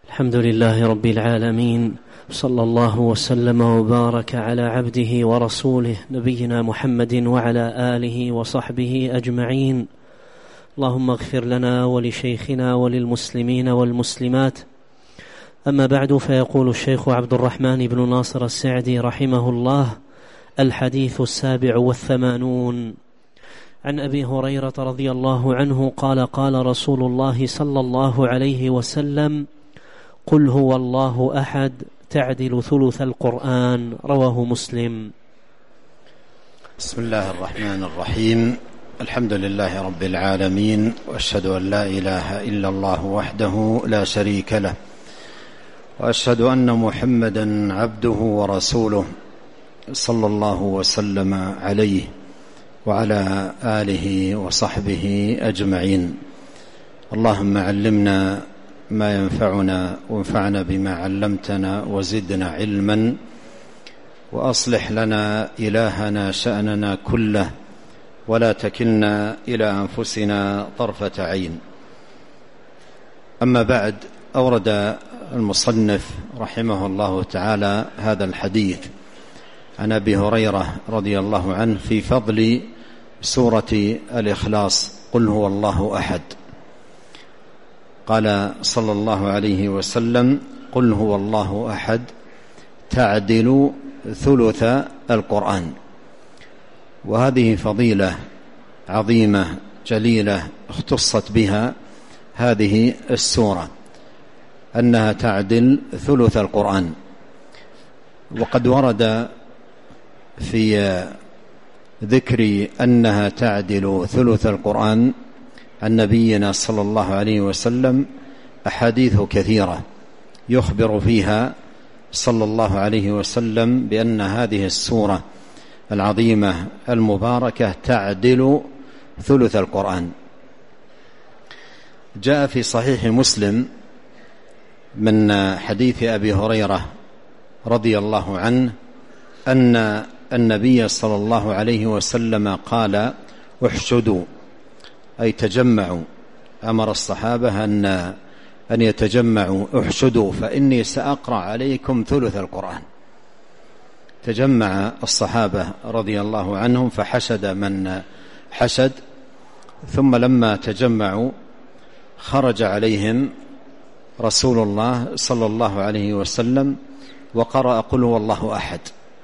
الحمد لله رب العالمين، صلى الله وسلم وبارك على عبده ورسوله نبينا محمد وعلى آله وصحبه أجمعين. اللهم اغفر لنا ولشيخنا وللمسلمين والمسلمات. أما بعد، فيقول الشيخ عبد الرحمن بن ناصر السعدي رحمه الله: الحديث 87 عن أبي هريرة رضي الله عنه قال: قال رسول الله صلى الله عليه وسلم: قل هو الله أحد تعدل ثلث القرآن. رواه مسلم. بسم الله الرحمن الرحيم. الحمد لله رب العالمين، وأشهد أن لا إله إلا الله وحده لا شريك له، وأشهد أن محمدا عبده ورسوله صلى الله وسلم عليه وعلى آله وصحبه أجمعين. اللهم علمنا ما ينفعنا وانفعنا بما علمتنا وزدنا علما، وأصلح لنا إلهنا شأننا كله، ولا تكلنا إلى أنفسنا طرفة عين. أما بعد، أورد المصنف رحمه الله تعالى هذا الحديث عن أبي هريرة رضي الله عنه في فضل سورة الإخلاص: قل هو الله أحد. قال صلى الله عليه وسلم: قل هو الله أحد تعدل ثلث القرآن. وهذه فضيلة عظيمة جليلة اختصت بها هذه السورة، أنها تعدل ثلث القرآن. وقد ورد في ذكر أنها تعدل ثلث القرآن عن نبينا صلى الله عليه وسلم أحاديث كثيرة يخبر فيها صلى الله عليه وسلم بأن هذه السورة العظيمة المباركة تعدل ثلث القرآن. جاء في صحيح مسلم من حديث أبي هريرة رضي الله عنه أن النبي صلى الله عليه وسلم قال: احشدوا، أي تجمعوا. أمر الصحابة أن يتجمعوا: احشدوا فإني سأقرأ عليكم ثلث القرآن. تجمع الصحابة رضي الله عنهم فحشد من حشد، ثم لما تجمعوا خرج عليهم رسول الله صلى الله عليه وسلم وقرأ: قل هو الله أحد.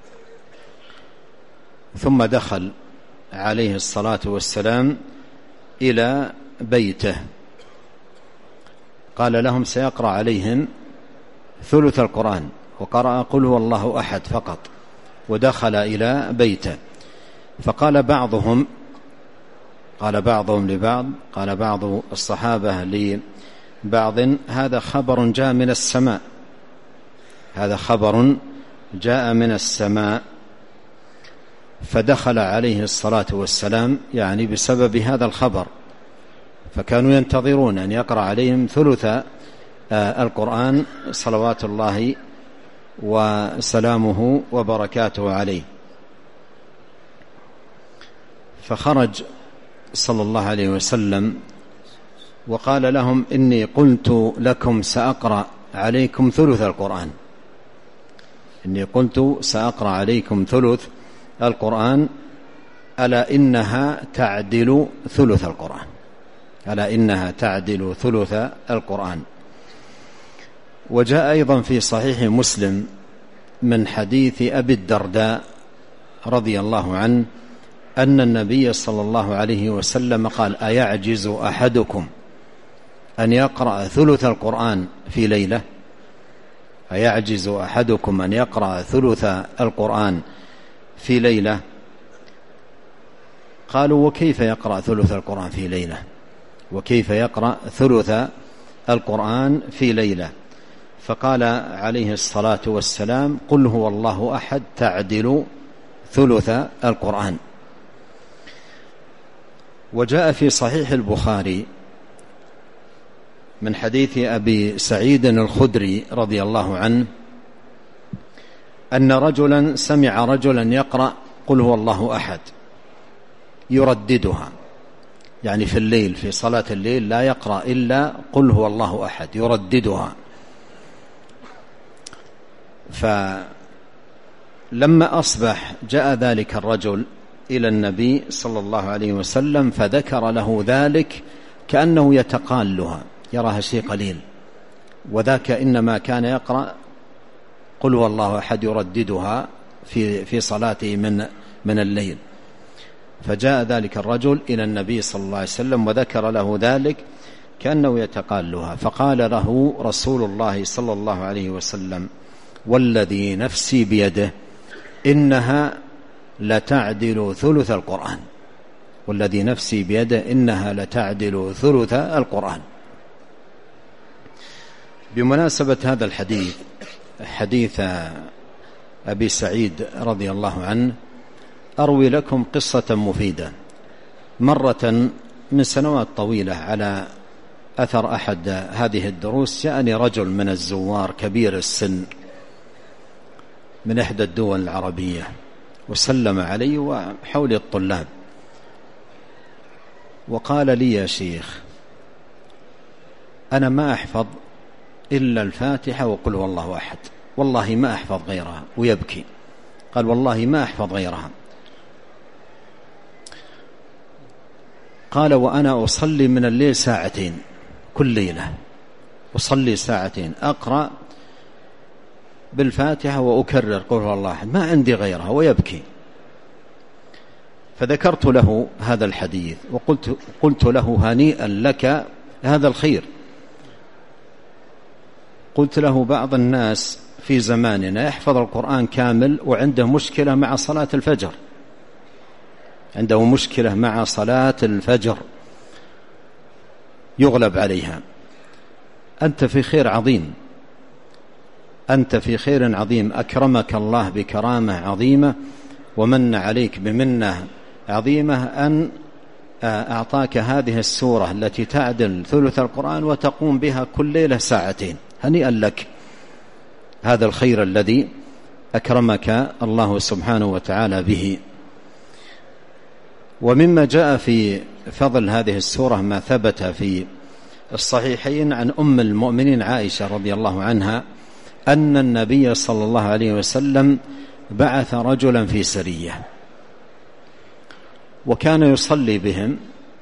ثم دخل عليه الصلاة والسلام إلى بيته، قال لهم: سيقرأ عليهم ثلث القرآن، وقرأ: قل هو الله أحد فقط، ودخل إلى بيته. فقال بعضهم لبعض، قال بعض الصحابة لبعض: هذا خبر جاء من السماء، هذا خبر جاء من السماء. فدخل عليه الصلاة والسلام يعني بسبب هذا الخبر، فكانوا ينتظرون أن يقرأ عليهم ثلث القرآن صلوات الله وسلامه وبركاته عليه. فخرج صلى الله عليه وسلم وقال لهم: إني قلت لكم سأقرأ عليكم ثلث القرآن، إني قلت سأقرأ عليكم ثلث القرآن، ألا إنها تعدل ثلث القرآن، ألا إنها تعدل ثلث القرآن. وجاء أيضا في صحيح مسلم من حديث أبي الدرداء رضي الله عنه أن النبي صلى الله عليه وسلم قال: أيعجز أحدكم أن يقرأ ثلث القرآن في ليلة؟ أيعجز أحدكم أن يقرأ ثلث القرآن في ليلة؟ قالوا: وكيف يقرأ ثلث القرآن في ليلة؟ وكيف يقرأ ثلث القرآن في ليلة؟ فقال عليه الصلاة والسلام: قل هو الله أحد تعدل ثلث القرآن. وجاء في صحيح البخاري من حديث أبي سعيد الخدري رضي الله عنه أن رجلا سمع رجلا يقرأ: قل هو الله أحد، يرددها، يعني في الليل، في صلاة الليل لا يقرأ إلا قل هو الله أحد، يرددها. فلما أصبح جاء ذلك الرجل إلى النبي صلى الله عليه وسلم فذكر له ذلك كأنه يتقالها، يراها شيء قليل، وذاك إنما كان يقرأ قل هو الله أحد يرددها في صلاته من الليل. فجاء ذلك الرجل إلى النبي صلى الله عليه وسلم وذكر له ذلك كأنه يتقالها، فقال له رسول الله صلى الله عليه وسلم والذي نفسي بيده إنها لتعدل ثلث القرآن، والذي نفسي بيده إنها لتعدل ثلث القرآن. بمناسبة هذا الحديث، حديث أبي سعيد رضي الله عنه، أروي لكم قصة مفيدة. مرة من سنوات طويلة على أثر أحد هذه الدروس جاءني رجل من الزوار كبير السن من إحدى الدول العربية وسلم علي وحولي الطلاب، وقال لي يا شيخ أنا ما أحفظ إلا الفاتحة وقل هو الله أحد، والله ما أحفظ غيرها، ويبكي. قال والله ما أحفظ غيرها. قال وأنا أصلي من الليل ساعتين، كل ليلة أصلي ساعتين أقرأ بالفاتحة وأكرر قل هو الله أحد، ما عندي غيرها، ويبكي. فذكرت له هذا الحديث وقلت له هنيئا لك هذا الخير. قلت له بعض الناس في زماننا يحفظ القرآن كامل وعنده مشكلة مع صلاة الفجر، عنده مشكلة مع صلاة الفجر يغلب عليها. أنت في خير عظيم، أنت في خير عظيم، أكرمك الله بكرامة عظيمة ومن عليك بمنة عظيمة أن أعطاك هذه السورة التي تعدل ثلث القرآن وتقوم بها كل ليلة ساعتين. هنيئا لك هذا الخير الذي أكرمك الله سبحانه وتعالى به. ومما جاء في فضل هذه السورة ما ثبت في الصحيحين عن أم المؤمنين عائشة رضي الله عنها أن النبي صلى الله عليه وسلم بعث رجلا في سرية وكان يصلي بهم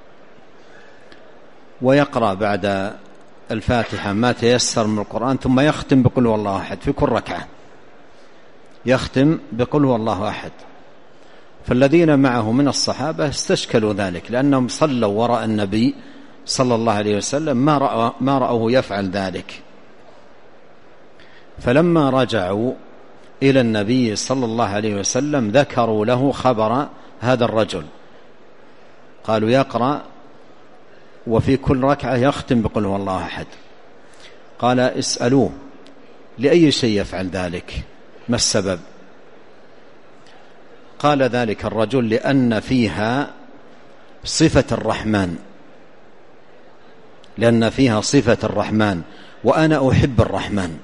ويقرأ بعد الفاتحة ما تيسر من القرآن ثم يختم بقل هو الله أحد في كل ركعة، يختم بقل هو الله أحد. فالذين معه من الصحابة استشكلوا ذلك لأنهم صلوا وراء النبي صلى الله عليه وسلم ما رأوه يفعل ذلك. فلما رجعوا إلى النبي صلى الله عليه وسلم ذكروا له خبر هذا الرجل، قالوا يقرأ وفي كل ركعة يختم بقل هو الله أحد. قال اسألوه لأي شيء يفعل ذلك، ما السبب؟ قال ذلك الرجل لأن فيها صفة الرحمن، لأن فيها صفة الرحمن وأنا أحب الرحمن.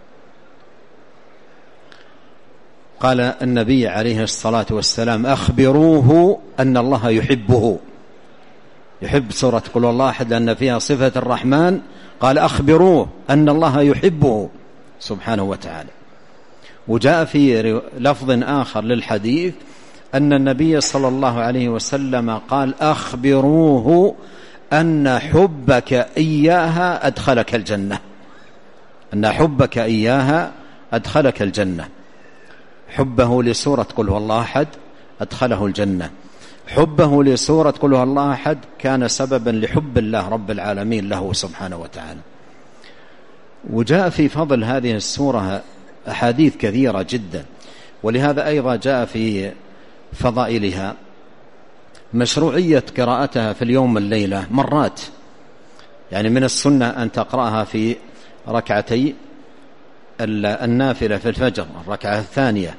قال النبي عليه الصلاة والسلام أخبروه أن الله يحبه، يحب سورة قل الله أحد لأن فيها صفة الرحمن. قال أخبروه أن الله يحبه سبحانه وتعالى. وجاء في لفظ آخر للحديث أن النبي صلى الله عليه وسلم قال أخبروه أن حبك إياها أدخلك الجنة، أن حبك إياها أدخلك الجنة. حبه لسورة قل هو الله أحد أدخله الجنة، حبه لسورة قل هو الله أحد كان سببا لحب الله رب العالمين له سبحانه وتعالى. وجاء في فضل هذه السورة أحاديث كثيرة جدا، ولهذا أيضا جاء في فضائلها مشروعية قراءتها في اليوم والليلة مرات، يعني من السنة أن تقرأها في ركعتي النافلة في الفجر الركعة الثانية،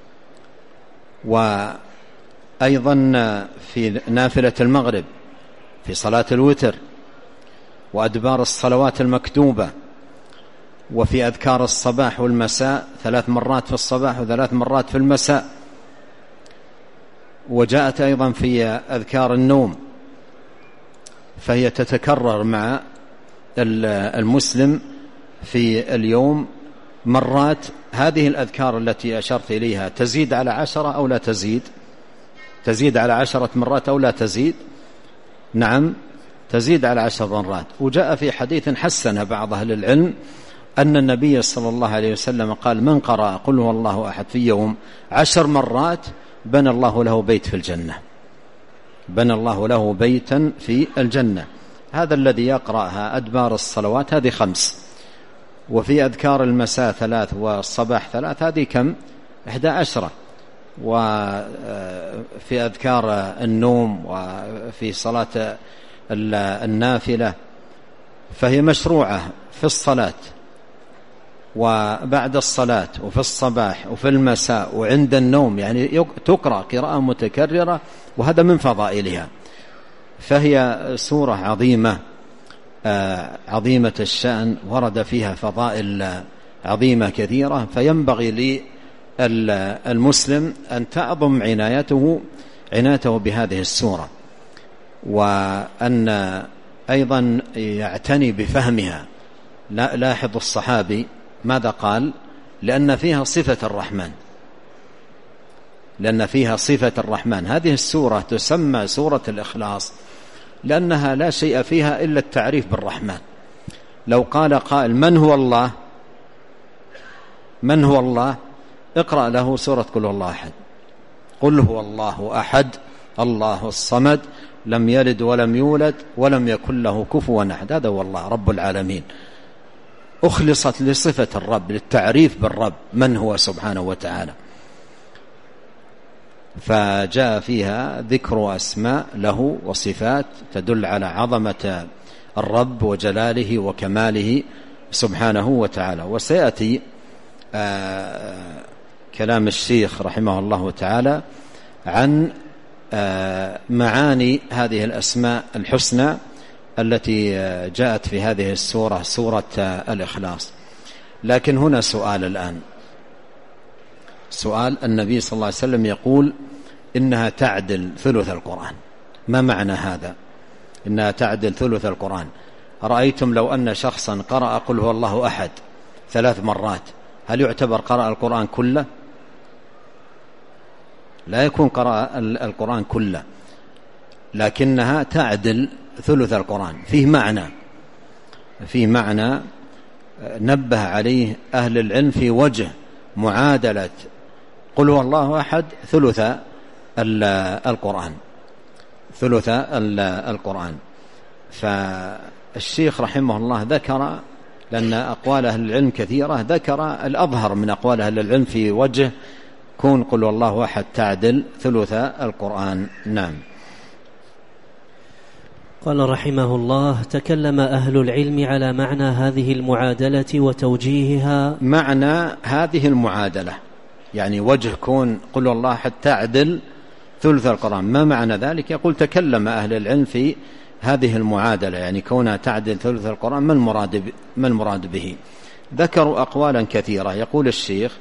وأيضا في نافلة المغرب في صلاة الوتر وأدبار الصلوات المكتوبة، وفي أذكار الصباح والمساء 3 مرات في الصباح و3 مرات في المساء. وجاءت أيضا في أذكار النوم، فهي تتكرر مع المسلم في اليوم مرات هذه الأذكار التي أشرت إليها تزيد على 10 أو لا تزيد؟ تزيد على 10 مرات أو لا تزيد؟ نعم تزيد على 10 مرات. وجاء في حديث حسن بعض أهل العلم أن النبي صلى الله عليه وسلم قال: من قرأ قل هو الله أحد في يوم 10 مرات بنى الله له بيت في الجنة، بنى الله له بيتا في الجنة. هذا الذي يقرأها أدبار الصلوات هذه 5، وفي أذكار المساء 3 والصباح 3 هذه كم؟ 11. وفي أذكار النوم وفي صلاة النافلة فهي مشروعة في الصلاة وبعد الصلاة وفي الصباح وفي المساء وعند النوم، يعني تقرأ قراءة متكررة، وهذا من فضائلها. فهي سورة عظيمة عظيمة الشأن، ورد فيها فضائل عظيمة كثيرة، فينبغي للمسلم أن تعظم عنايته بهذه السورة، وأن أيضا يعتني بفهمها. لاحظ الصحابي ماذا قال؟ لأن فيها صفة الرحمن، لأن فيها صفة الرحمن. هذه السورة تسمى سورة الإخلاص لأنها لا شيء فيها إلا التعريف بالرحمن. لو قال قائل: من هو الله؟ من هو الله؟ اقرأ له سورة قل هو الله أحد. قل هو الله أحد الله الصمد لم يلد ولم يولد ولم يكن له كفوا أحد. هذا هو الله رب العالمين، أخلصت لصفة الرب، للتعريف بالرب من هو سبحانه وتعالى. فجاء فيها ذكر أسماء له وصفات تدل على عظمة الرب وجلاله وكماله سبحانه وتعالى. وسيأتي كلام الشيخ رحمه الله تعالى عن معاني هذه الأسماء الحسنى التي جاءت في هذه السورة، سورة الإخلاص. لكن هنا سؤال الآن، سؤال: النبي صلى الله عليه وسلم يقول إنها تعدل ثلث القرآن. ما معنى هذا؟ إنها تعدل ثلث القرآن. رأيتم لو أن شخصا قرأ قل هو الله أحد 3 مرات، هل يعتبر قرأ القرآن كله؟ لا يكون قرأ القرآن كله، لكنها تعدل ثلث القرآن. فيه معنى نبه عليه أهل العلم في وجه معادلة قل هو الله أحد ثلث القرآن، ثلث القرآن. فالشيخ رحمه الله ذكر، لأن أقوال أهل العلم كثيرة، ذكر الأظهر من أقوال أهل العلم في وجه كون قل هو الله أحد تعدل ثلث القرآن. نعم. قال رحمه الله: تكلم أهل العلم على معنى هذه المعادلة وتوجيهها. معنى هذه المعادلة يعني وجه كون قل الله أحد تعدل ثلث القرآن، ما معنى ذلك؟ يقول: تكلم أهل العلم في هذه المعادلة، يعني كونها تعدل ثلث القرآن، ما المراد به؟ ذكروا أقوالا كثيرة. يقول الشيخ: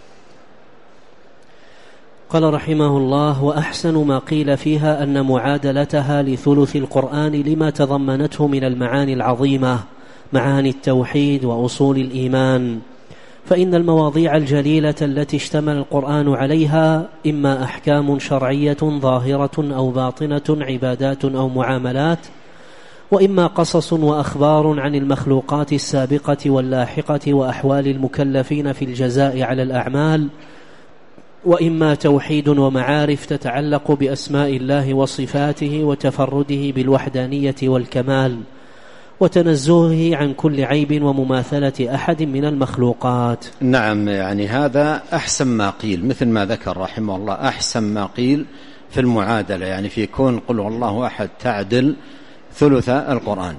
قال رحمه الله: وأحسن ما قيل فيها أن معادلتها لثلث القرآن لما تضمنته من المعاني العظيمة، معاني التوحيد وأصول الإيمان. فإن المواضيع الجليلة التي اشتمل القرآن عليها إما أحكام شرعية ظاهرة أو باطنة، عبادات أو معاملات، وإما قصص وأخبار عن المخلوقات السابقة واللاحقة وأحوال المكلفين في الجزاء على الأعمال، وإما توحيد ومعارف تتعلق بأسماء الله وصفاته وتفرده بالوحدانية والكمال وتنزهه عن كل عيب ومماثلة أحد من المخلوقات. نعم، يعني هذا أحسن ما قيل، مثل ما ذكر رحمه الله، أحسن ما قيل في المعادلة، يعني في كون قل هو الله أحد تعدل ثلث القرآن.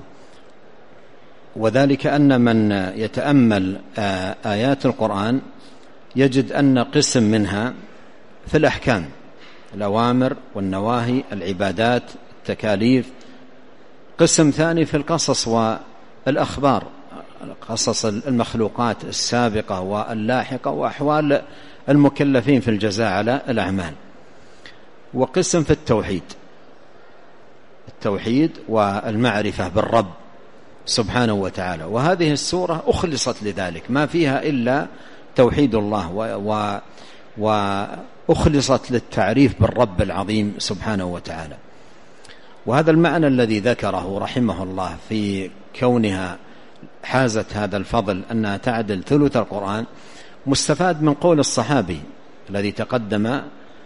وذلك أن من يتأمل آيات القرآن يجد أن قسم منها في الأحكام، الأوامر والنواهي، العبادات، التكاليف. قسم ثاني في القصص والأخبار، قصص المخلوقات السابقة واللاحقة وأحوال المكلفين في الجزاء على الأعمال. وقسم في التوحيد والمعرفة بالرب سبحانه وتعالى. وهذه السورة أخلصت لذلك، ما فيها إلا توحيد الله وأخلصت للتعريف بالرب العظيم سبحانه وتعالى. وهذا المعنى الذي ذكره رحمه الله في كونها حازت هذا الفضل أنها تعدل ثلث القرآن مستفاد من قول الصحابي الذي تقدم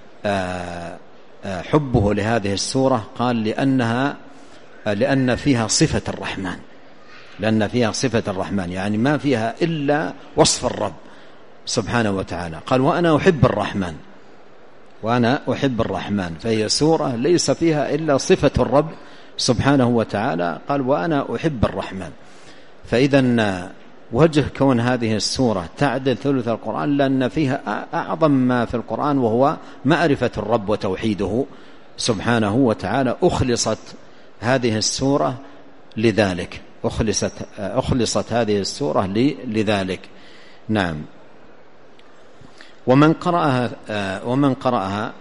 حبه لهذه السورة، قال لأن فيها صفة الرحمن، لأن فيها صفة الرحمن، يعني ما فيها إلا وصف الرب سبحانه وتعالى. قال وأنا أحب الرحمن، وأنا أحب الرحمن، فهي سورة ليس فيها إلا صفة الرب سبحانه وتعالى. قال وأنا أحب الرحمن. فإذا وجه كون هذه السورة تعدل ثلث القرآن لأن فيها أعظم ما في القرآن وهو معرفة الرب وتوحيده سبحانه وتعالى. أخلصت هذه السورة لذلك، أخلصت هذه السورة لذلك. نعم. ومن قرأها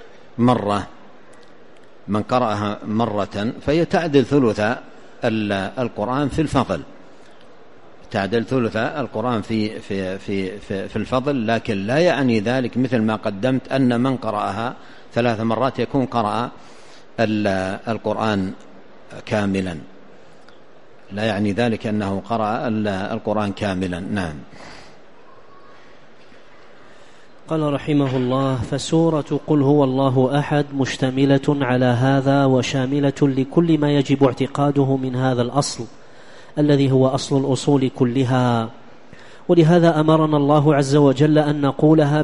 مرة فهي تعدل ثلث القرآن في الفضل، تعدل ثلث القرآن في الفضل، لكن لا يعني ذلك مثل ما قدمت أن من قرأها 3 مرات يكون قرأ القرآن كاملا، لا يعني ذلك أنه قرأ القرآن كاملا. نعم. قال رحمه الله: فسورة قل هو الله أحد مشتملة على هذا وشاملة لكل ما يجب اعتقاده من هذا الأصل الذي هو أصل الأصول كلها، ولهذا أمرنا الله عز وجل أن نقولها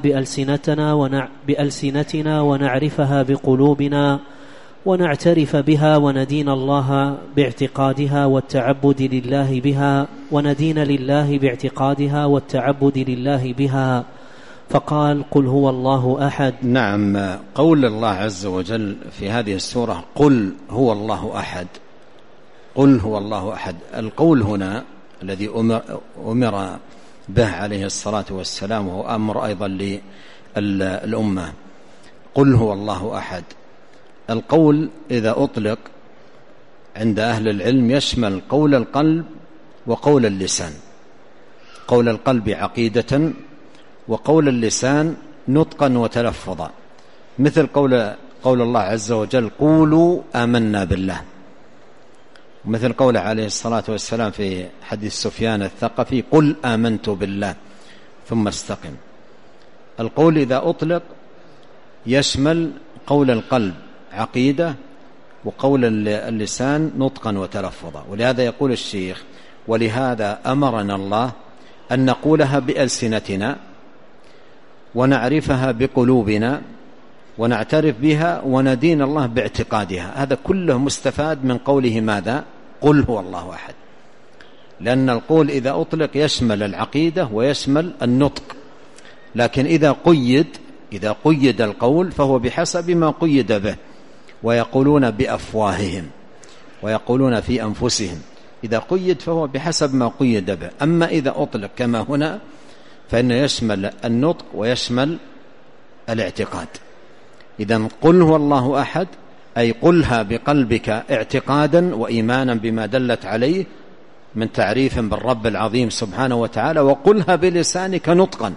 بألسنتنا ونعرفها بقلوبنا ونعترف بها وندين الله باعتقادها والتعبد لله بها، وندين لله باعتقادها والتعبد لله بها، فقال قل هو الله أحد. نعم. قول الله عز وجل في هذه السورة قل هو الله أحد، قل هو الله أحد، القول هنا الذي أمر به عليه الصلاة والسلام وهو أمر أيضا للأمة. قل هو الله أحد، القول إذا أطلق عند أهل العلم يشمل قول القلب وقول اللسان، قول القلب عقيدة وقول اللسان نطقا وتلفظا، مثل قول الله عز وجل قولوا آمنا بالله، مثل قوله عليه الصلاة والسلام في حديث سفيان الثقفي قل آمنت بالله ثم استقم. القول إذا أطلق يشمل قول القلب عقيدة وقول اللسان نطقا وتلفظا، ولهذا يقول الشيخ ولهذا أمرنا الله أن نقولها بألسنتنا ونعرفها بقلوبنا ونعترف بها وندين الله باعتقادها. هذا كله مستفاد من قوله ماذا؟ قل هو الله أحد، لأن القول إذا أطلق يشمل العقيدة ويشمل النطق، لكن إذا قيد القول فهو بحسب ما قيد به، ويقولون بأفواههم ويقولون في أنفسهم، إذا قيد فهو بحسب ما قيد به. أما إذا أطلق كما هنا فإنه يشمل النطق ويشمل الاعتقاد. إذن قل هو الله أحد أي قلها بقلبك اعتقادا وإيمانا بما دلت عليه من تعريف بالرب العظيم سبحانه وتعالى، وقلها بلسانك نطقا،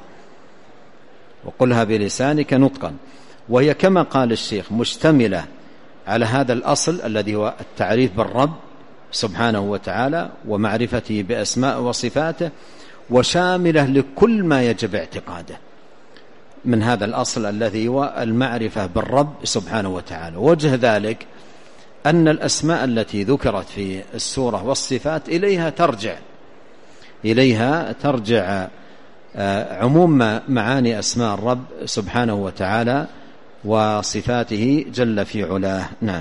وقلها بلسانك نطقا، وهي كما قال الشيخ مشتملة على هذا الأصل الذي هو التعريف بالرب سبحانه وتعالى ومعرفته بأسماء وصفاته، وشاملة لكل ما يجب اعتقاده من هذا الأصل الذي هو المعرفة بالرب سبحانه وتعالى. وجه ذلك أن الأسماء التي ذكرت في السورة والصفات إليها ترجع عموم معاني أسماء الرب سبحانه وتعالى وصفاته جل في علاه. نعم.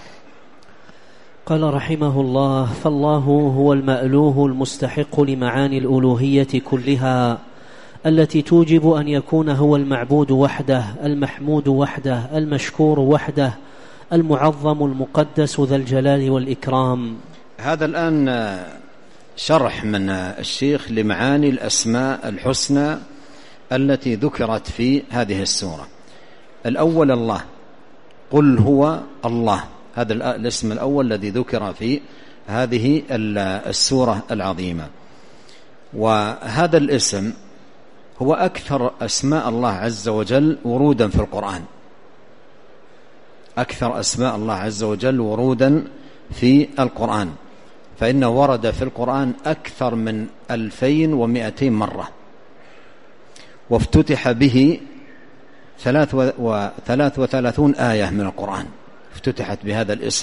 قال رحمه الله: فالله هو المألوه المستحق لمعاني الألوهية كلها التي توجب أن يكون هو المعبود وحده، المحمود وحده، المشكور وحده، المعظم المقدس ذا الجلال والإكرام. هذا الآن شرح من الشيخ لمعاني الأسماء الحسنى التي ذكرت في هذه السورة. الأول الله، قل هو الله، هذا الاسم الأول الذي ذكر في هذه السورة العظيمة. وهذا الاسم هو أكثر أسماء الله عز وجل ورودا في القرآن، أكثر أسماء الله عز وجل ورودا في القرآن، فإنه ورد في القرآن أكثر من 2200 مرة، وافتتح به 33 آية من القرآن افتتحت بهذا الاسم.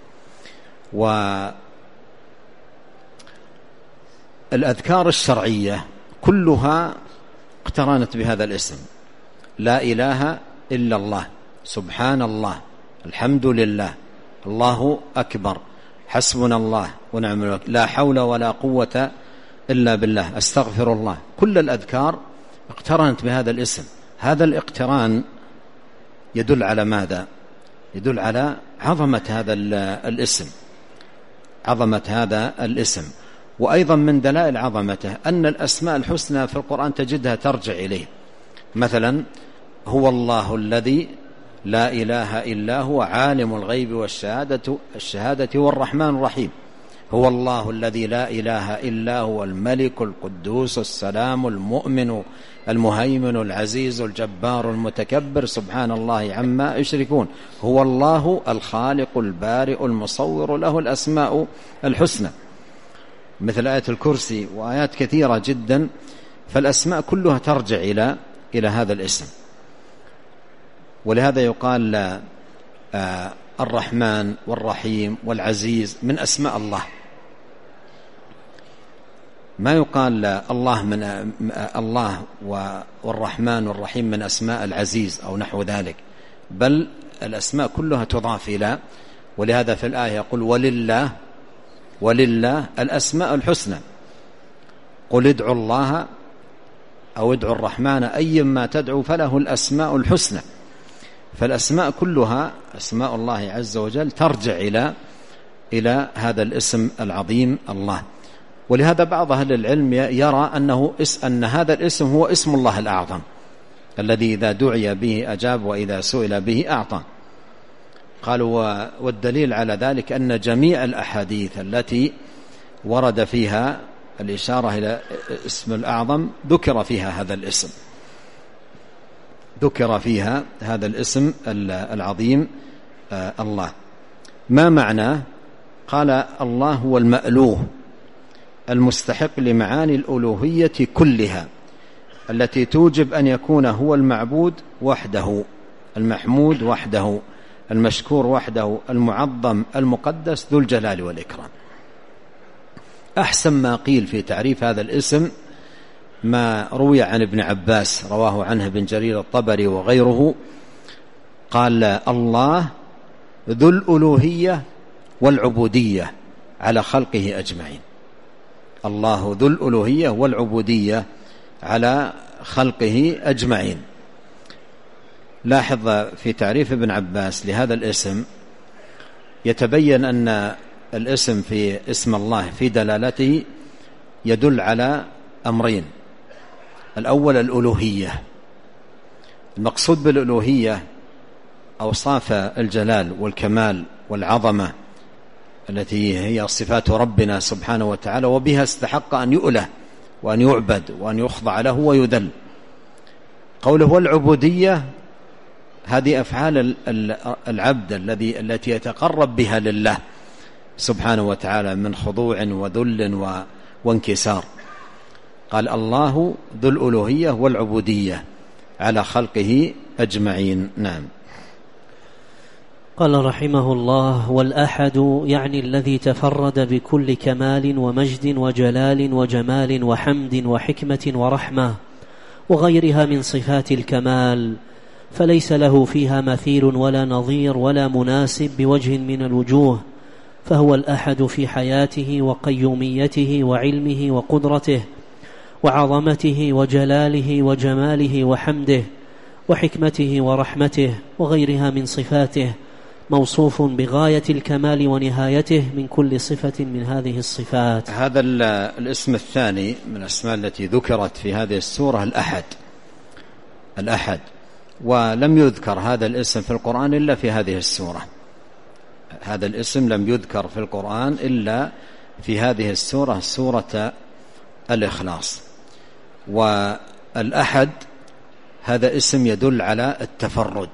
والأذكار الشرعية كلها اقترنت بهذا الاسم: لا إله إلا الله، سبحان الله، الحمد لله، الله أكبر، حسبنا الله ونعم الوكيل، لا حول ولا قوة إلا بالله، أستغفر الله. كل الأذكار اقترنت بهذا الاسم. هذا الاقتران يدل على ماذا؟ يدل على عظمة هذا الاسم، عظمة هذا الاسم. وأيضا من دلائل عظمته أن الأسماء الحسنى في القرآن تجدها ترجع إليه. مثلا: هو الله الذي لا إله إلا هو عالم الغيب والشهادة والرحمن الرحيم. هو الله الذي لا إله إلا هو الملك القدوس السلام المؤمن المهيمن العزيز الجبار المتكبر سبحان الله عما يشركون. هو الله الخالق البارئ المصور، له الأسماء الحسنى، مثل آية الكرسي وآيات كثيرة جدا. فالأسماء كلها ترجع إلى هذا الاسم. ولهذا يقال الرحمن والرحيم والعزيز من أسماء الله، ما يقال الله من الله والرحمن والرحيم من أسماء العزيز أو نحو ذلك، بل الأسماء كلها تضاف إلى. ولهذا في الآية يقول: ولله الأسماء الحسنى، قل ادعوا الله أو ادعوا الرحمن أيما تدعو فله الأسماء الحسنى. فالأسماء كلها أسماء الله عز وجل ترجع إلى هذا الاسم العظيم الله. ولهذا بعض أهل العلم يرى أن هذا الاسم هو اسم الله الأعظم الذي إذا دعي به أجاب وإذا سئل به أعطى. قالوا: والدليل على ذلك أن جميع الأحاديث التي ورد فيها الإشارة إلى اسم الأعظم ذكر فيها هذا الاسم، ذكر فيها هذا الاسم العظيم الله. ما معناه؟ قال: الله هو المألوه المستحق لمعاني الألوهية كلها التي توجب أن يكون هو المعبود وحده، المحمود وحده، المشكور وحده، المعظم المقدس ذو الجلال والإكرام. أحسن ما قيل في تعريف هذا الاسم ما روي عن ابن عباس، رواه عنه ابن جرير الطبري وغيره، قال: الله ذو الألوهية والعبودية على خلقه أجمعين. الله ذو الألوهية والعبودية على خلقه أجمعين. لاحظ في تعريف ابن عباس لهذا الاسم يتبين أن الاسم في اسم الله في دلالته يدل على أمرين: الأول الألوهية. المقصود بالألوهية أوصاف الجلال والكمال والعظمة التي هي صفات ربنا سبحانه وتعالى، وبها استحق أن يؤله وأن يعبد وأن يخضع له ويذل. قوله والعبودية هذه أفعال العبد التي يتقرب بها لله سبحانه وتعالى من خضوع وذل وانكسار. قال: الله ذو الألوهية والعبودية على خلقه أجمعين. نعم. قال رحمه الله: والأحد يعني الذي تفرد بكل كمال ومجد وجلال وجمال وحمد وحكمة ورحمة وغيرها من صفات الكمال، فليس له فيها مثيل ولا نظير ولا مناسب بوجه من الوجوه، فهو الأحد في حياته وقيوميته وعلمه وقدرته وعظمته وجلاله وجماله وحمده وحكمته ورحمته وغيرها من صفاته، موصوف بغاية الكمال ونهايته من كل صفة من هذه الصفات. هذا الاسم الثاني من الأسماء التي ذكرت في هذه السورة الأحد، ولم يذكر هذا الاسم في القرآن إلا في هذه السورة. هذا الاسم لم يذكر في القرآن إلا في هذه السورة، سورة الإخلاص. الأحد هذا اسم يدل على التفرد،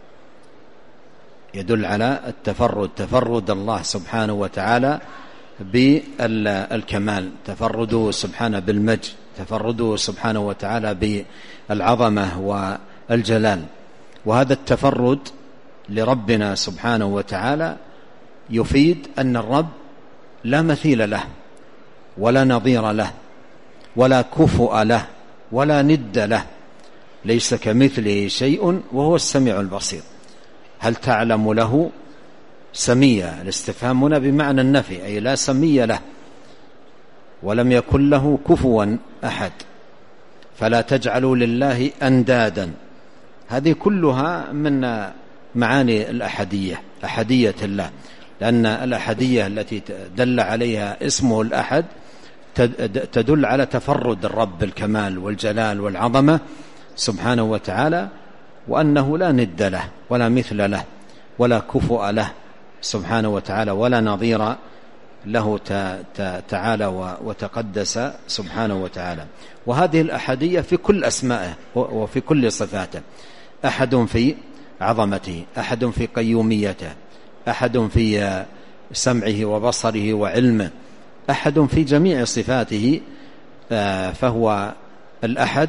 يدل على التفرد، تفرد الله سبحانه وتعالى بالكمال، تفرده سبحانه بالمجد، تفرده سبحانه وتعالى بالعظمة والجلال. وهذا التفرد لربنا سبحانه وتعالى يفيد أن الرب لا مثيل له ولا نظير له ولا كفؤ له ولا ند له، ليس كمثله شيء وهو السميع البصير. هل تعلم له سميا؟ الاستفهام هنا بمعنى النفي، أي لا سمي له، ولم يكن له كفوا أحد، فلا تجعلوا لله أندادا. هذه كلها من معاني الأحدية، أحدية الله، لأن الأحدية التي دل عليها اسمه الأحد تدل على تفرد الرب بالكمال والجلال والعظمة سبحانه وتعالى، وأنه لا ند له ولا مثل له ولا كفؤ له سبحانه وتعالى ولا نظير له تعالى وتقدس سبحانه وتعالى. وهذه الأحدية في كل أسمائه وفي كل صفاته، أحد في عظمته، أحد في قيوميته، أحد في سمعه وبصره وعلمه، أحد في جميع صفاته، فهو الأحد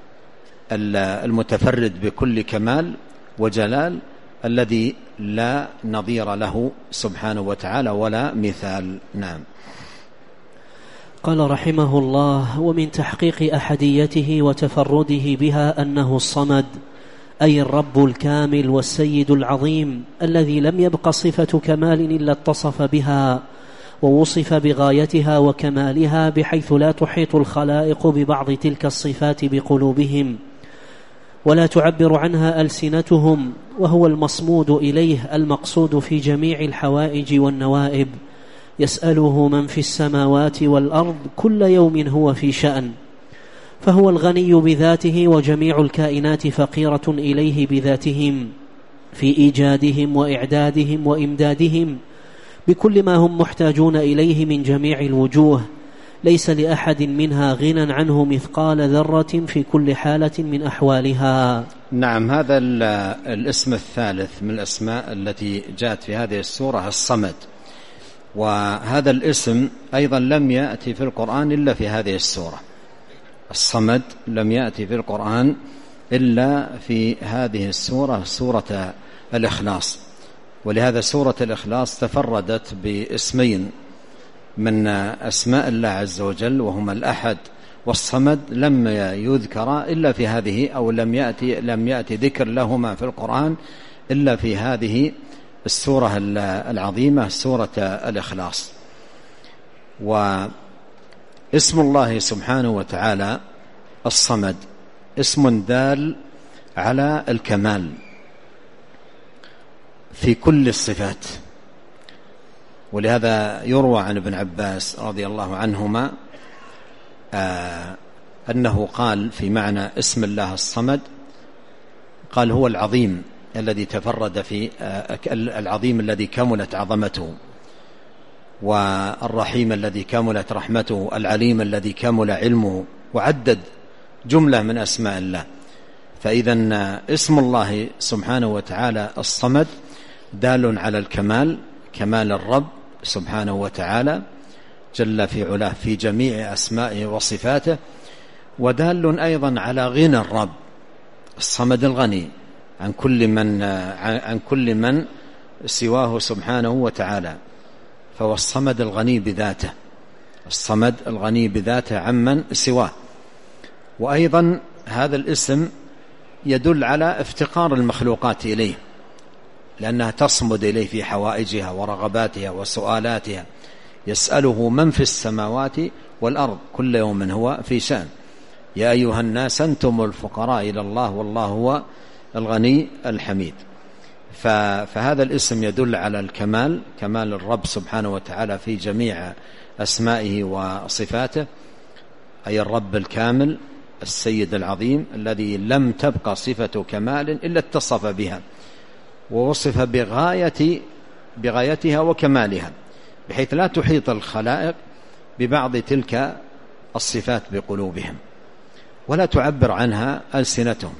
المتفرد بكل كمال وجلال الذي لا نظير له سبحانه وتعالى ولا مثال. نعم. قال رحمه الله: ومن تحقيق أحديته وتفرده بها أنه الصمد، أي الرب الكامل والسيد العظيم الذي لم يبق صفة كمال إلا اتصف بها ووصف بغايتها وكمالها، بحيث لا تحيط الخلائق ببعض تلك الصفات بقلوبهم ولا تعبر عنها ألسنتهم، وهو المصمود إليه المقصود في جميع الحوائج والنوائب، يسأله من في السماوات والأرض كل يوم هو في شأن، فهو الغني بذاته، وجميع الكائنات فقيرة إليه بذاتهم في إيجادهم وإعدادهم وإمدادهم بكل ما هم محتاجون إليه من جميع الوجوه، ليس لأحد منها غنى عنه مثقال ذرة في كل حالة من أحوالها. نعم. هذا الاسم الثالث من الأسماء التي جاءت في هذه السورة الصمد، وهذا الاسم أيضا لم يأتي في القرآن إلا في هذه السورة. الصمد لم يأتي في القرآن إلا في هذه السورة، سورة الإخلاص، ولهذا سورة الإخلاص تفردت باسمين من أسماء الله عز وجل، وهما الأحد والصمد، لم يذكر إلا في هذه، أو لم يأتي ذكر لهما في القرآن إلا في هذه السورة العظيمة، سورة الإخلاص. واسم الله سبحانه وتعالى الصمد اسم دال على الكمال في كل الصفات، ولهذا يروى عن ابن عباس رضي الله عنهما أنه قال في معنى اسم الله الصمد، قال هو العظيم الذي تفرد في العظيم الذي كملت عظمته، والرحيم الذي كملت رحمته، العليم الذي كمل علمه، وعدد جملة من أسماء الله. فإذا اسم الله سبحانه وتعالى الصمد دال على الكمال، كمال الرب سبحانه وتعالى جل في علاه في جميع أسمائه وصفاته، ودال أيضا على غنى الرب الصمد الغني عن كل من سواه سبحانه وتعالى، فهو الصمد الغني بذاته، الصمد الغني بذاته عمن سواه. وأيضا هذا الاسم يدل على افتقار المخلوقات إليه، لأنها تصمد إليه في حوائجها ورغباتها وسؤالاتها، يسأله من في السماوات والأرض كل يوم هو في شأن، يا أيها الناس أنتم الفقراء إلى الله والله هو الغني الحميد. فهذا الاسم يدل على الكمال، كمال الرب سبحانه وتعالى في جميع أسمائه وصفاته، أي الرب الكامل السيد العظيم الذي لم تبقى صفة كمال إلا اتصف بها ووصف بغايتها وكمالها، بحيث لا تحيط الخلائق ببعض تلك الصفات بقلوبهم. ولا تعبر عنها ألسنتهم،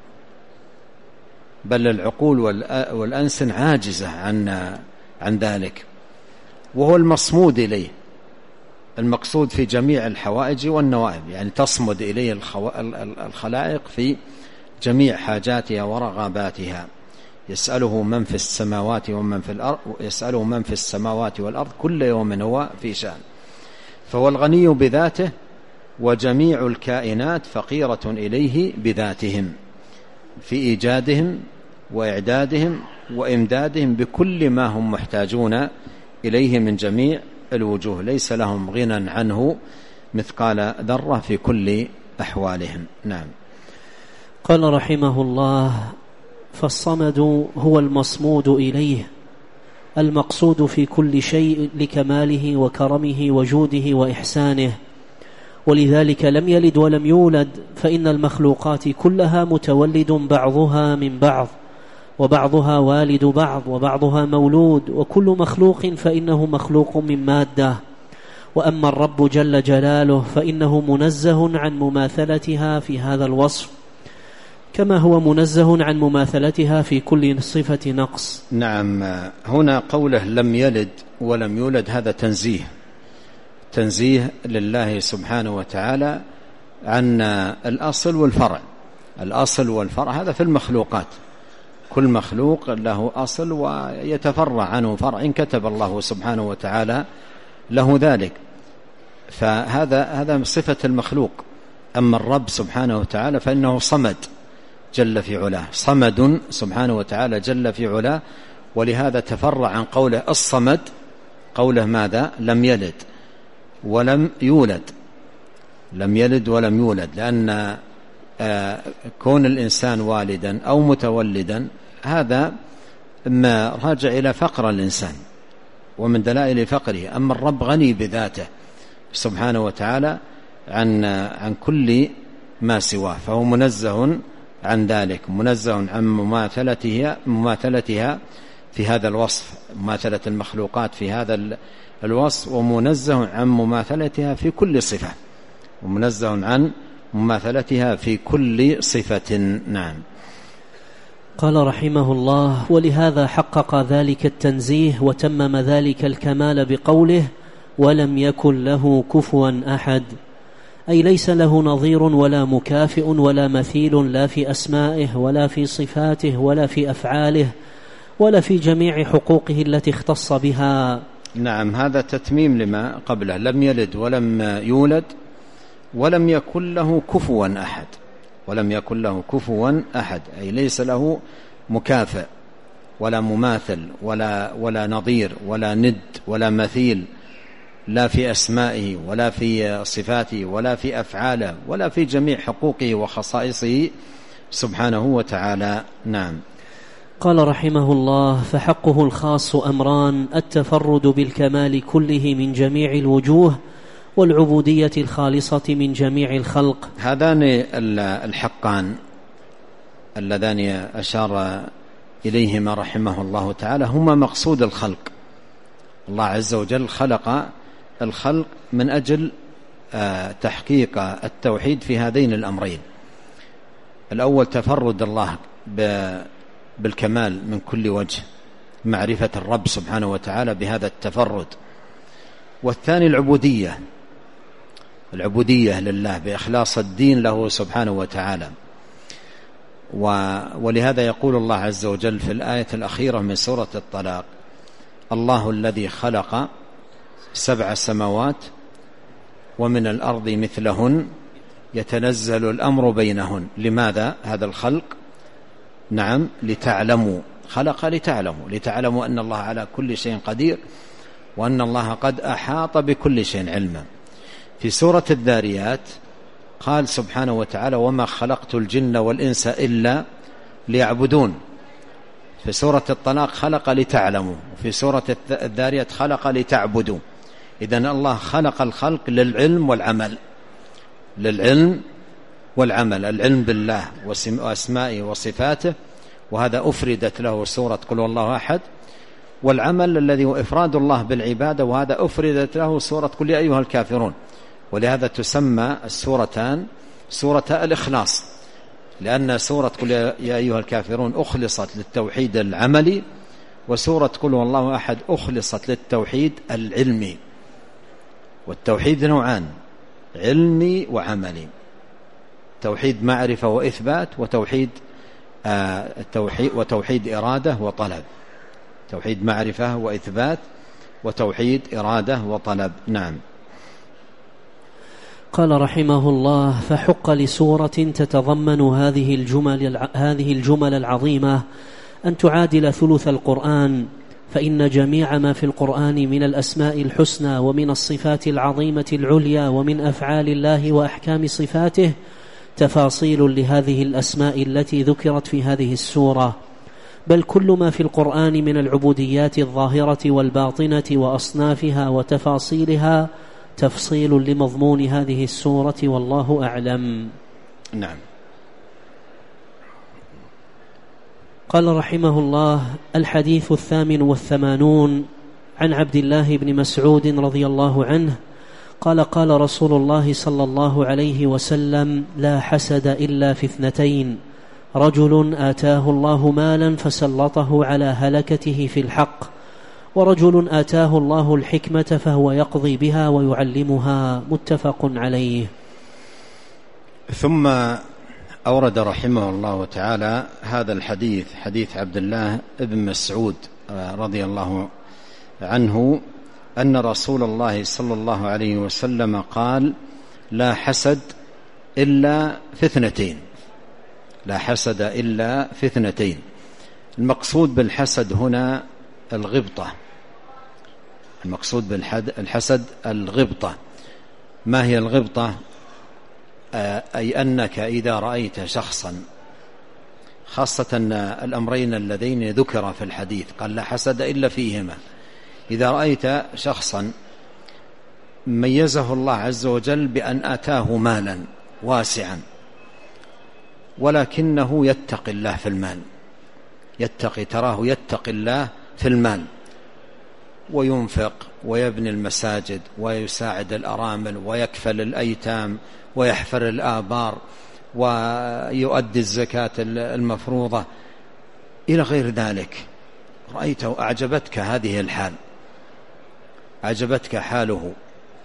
بل العقول والألسن عاجزة عن ذلك، وهو المصمود إليه، المقصود في جميع الحوائج والنوائب، يعني تصمد إليه الخلائق في جميع حاجاتها ورغباتها. يسأله من في السماوات ومن في الأرض، يسأله من في السماوات والأرض كل يوم هو في شأن. فهو الغني بذاته، وجميع الكائنات فقيرة إليه بذاتهم في إيجادهم وإعدادهم وإمدادهم بكل ما هم محتاجون إليه من جميع الوجوه، ليس لهم غنى عنه مثقال ذرة في كل أحوالهم. نعم. قال رحمه الله: فالصمد هو المصمود إليه المقصود في كل شيء لكماله وكرمه وجوده وإحسانه، ولذلك لم يلد ولم يولد، فإن المخلوقات كلها متولد بعضها من بعض، وبعضها والد بعض، وبعضها مولود، وكل مخلوق فإنه مخلوق من مادة. وأما الرب جل جلاله فإنه منزه عن مماثلتها في هذا الوصف، كما هو منزه عن مماثلتها في كل صفة نقص. نعم. هنا قوله لم يلد ولم يولد هذا تنزيه لله سبحانه وتعالى عن الأصل والفرع. الأصل والفرع هذا في المخلوقات، كل مخلوق له أصل ويتفرع عنه فرع إن كتب الله سبحانه وتعالى له ذلك، فهذا صفة المخلوق. أما الرب سبحانه وتعالى فإنه صمد جل في علاه، صمد سبحانه وتعالى جل في علاه، ولهذا تفرع عن قوله الصمد، قوله ماذا؟ لم يلد ولم يولد، لم يلد ولم يولد، لأن كون الإنسان والدا أو متولدا هذا ما راجع إلى فقر الإنسان ومن دلائل فقره. أما الرب غني بذاته سبحانه وتعالى عن كل ما سواه، فهو منزه عن ذلك، منزه عن مماثلتها في هذا الوصف، مماثلة المخلوقات في هذا الوصف، ومنزه عن مماثلتها في كل صفة، ومنزه عن مماثلتها في كل صفة. نعم. قال رحمه الله: ولهذا حقق ذلك التنزيه وتمم ذلك الكمال بقوله: ولم يكن له كفوا أحد، أي ليس له نظير ولا مكافئ ولا مثيل، لا في أسمائه ولا في صفاته ولا في أفعاله ولا في جميع حقوقه التي اختص بها. نعم. هذا تتميم لما قبله، لم يلد ولم يولد ولم يكن له كفوا أحد، ولم يكن له كفوا أحد، أي ليس له مكافئ ولا مماثل ولا نظير ولا ند ولا مثيل، لا في أسمائه ولا في صفاته ولا في أفعاله ولا في جميع حقوقه وخصائصه سبحانه وتعالى. نعم. قال رحمه الله: فحقه الخاص أمران: التفرد بالكمال كله من جميع الوجوه، والعبودية الخالصة من جميع الخلق. هذان الحقان اللذان أشار إليهما رحمه الله تعالى هما مقصود الخلق. الله عز وجل خلق الخلق من أجل تحقيق التوحيد في هذين الأمرين: الأول تفرد الله بالكمال من كل وجه، معرفة الرب سبحانه وتعالى بهذا التفرد، والثاني العبودية لله بإخلاص الدين له سبحانه وتعالى. ولهذا يقول الله عز وجل في الآية الأخيرة من سورة الطلاق: الله الذي خلق 7 سماوات ومن الأرض مثلهن يتنزل الأمر بينهن. لماذا هذا الخلق؟ نعم، لتعلموا، خلق لتعلموا أن الله على كل شيء قدير، وأن الله قد أحاط بكل شيء علما. في سورة الذاريات قال سبحانه وتعالى: وما خلقت الجن والإنس إلا ليعبدون. في سورة الطلاق خلق لتعلموا، وفي سورة الذاريات خلق لتعبدوا. إذن الله خلق الخلق للعلم والعمل، للعلم والعمل، العلم بالله وأسمائه وصفاته، وهذا أفردت له سورة قل هو الله أحد، والعمل الذي هو إفراد الله بالعبادة، وهذا أفردت له سورة قل يا أيها الكافرون. ولهذا تسمى السورتان سورة الإخلاص، لأن سورة قل يا أيها الكافرون أخلصت للتوحيد العملي، وسورة قل هو الله أحد أخلصت للتوحيد العلمي. والتوحيد نوعان: علمي وعملي، توحيد معرفة وإثبات، وتوحيد إرادة وطلب. توحيد معرفة وإثبات، وتوحيد إرادة وطلب. نعم. قال رحمه الله: فحق لسورة تتضمن هذه الجمل العظيمة أن تعادل ثلث القرآن، فإن جميع ما في القرآن من الأسماء الحسنى ومن الصفات العظيمة العليا ومن أفعال الله وأحكام صفاته تفاصيل لهذه الأسماء التي ذكرت في هذه السورة، بل كل ما في القرآن من العبوديات الظاهرة والباطنة وأصنافها وتفاصيلها تفصيل لمضمون هذه السورة، والله أعلم. نعم. قال رحمه الله: الحديث 88 عن عبد الله بن مسعود رضي الله عنه قال: قال رسول الله صلى الله عليه وسلم: لا حسد إلا في اثنتين: رجل آتاه الله مالا فسلطه على هلكته في الحق، ورجل آتاه الله الحكمة فهو يقضي بها ويعلمها. متفق عليه. ثم أورد رحمه الله تعالى هذا الحديث، حديث عبد الله بن مسعود رضي الله عنه أن رسول الله صلى الله عليه وسلم قال: لا حسد إلا في اثنتين. لا حسد إلا في اثنتين. المقصود بالحسد هنا الغبطة. المقصود بالحسد الغبطة. ما هي الغبطة؟ أي أنك إذا رأيت شخصا، خاصة الأمرين اللذين ذكر في الحديث، قال لا حسد إلا فيهما. إذا رأيت شخصا ميزه الله عز وجل بأن آتاه مالا واسعا، ولكنه يتقي الله في المال، تراه يتقي الله في المال، وينفق ويبني المساجد ويساعد الأرامل ويكفل الأيتام ويحفر الآبار ويؤدي الزكاة المفروضة إلى غير ذلك. رأيته أعجبتك هذه الحال، أعجبتك حاله،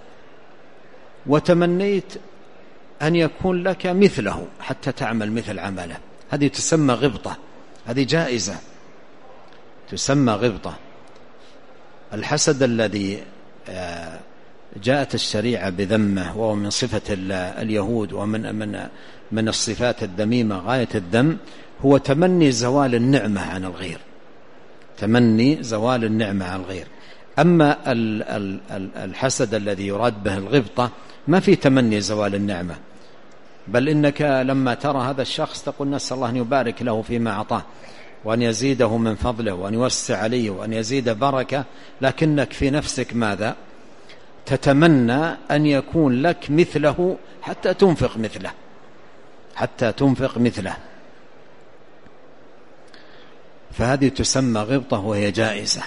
وتمنيت أن يكون لك مثله حتى تعمل مثل عمله. هذه تسمى غبطة، هذه جائزة، تسمى غبطة. الحسد الذي جاءت الشريعة بذمه، وهو من صفة اليهود ومن الصفات الذميمة غاية الذم، هو تمني زوال النعمة عن الغير، تمني زوال النعمة عن الغير. أما الحسد الذي يراد به الغبطة ما في تمني زوال النعمة، بل إنك لما ترى هذا الشخص تقول: نسأل الله أن يبارك له فيما أعطاه، وأن يزيده من فضله، وأن يوسع عليه، وأن يزيد بركة، لكنك في نفسك ماذا؟ تتمنى أن يكون لك مثله حتى تنفق مثله، حتى تنفق مثله. فهذه تسمى غبطة، وهي جائزة،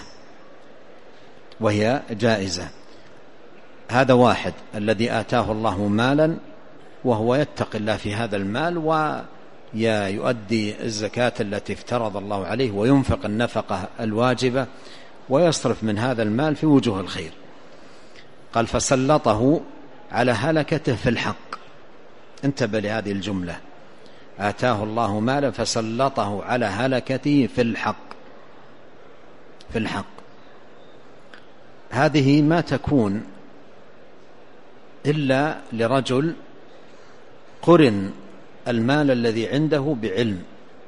وهي جائزة. هذا واحد الذي آتاه الله مالا وهو يتقي الله في هذا المال، ويؤدي الزكاة التي افترض الله عليه، وينفق النفقة الواجبة، ويصرف من هذا المال في وجوه الخير. قال: فسلطه على هلكته في الحق. انتبه لهذه الجملة: آتاه الله مالا فسلطه على هلكته في الحق. في الحق هذه ما تكون إلا لرجل قرن المال الذي عنده بعلم،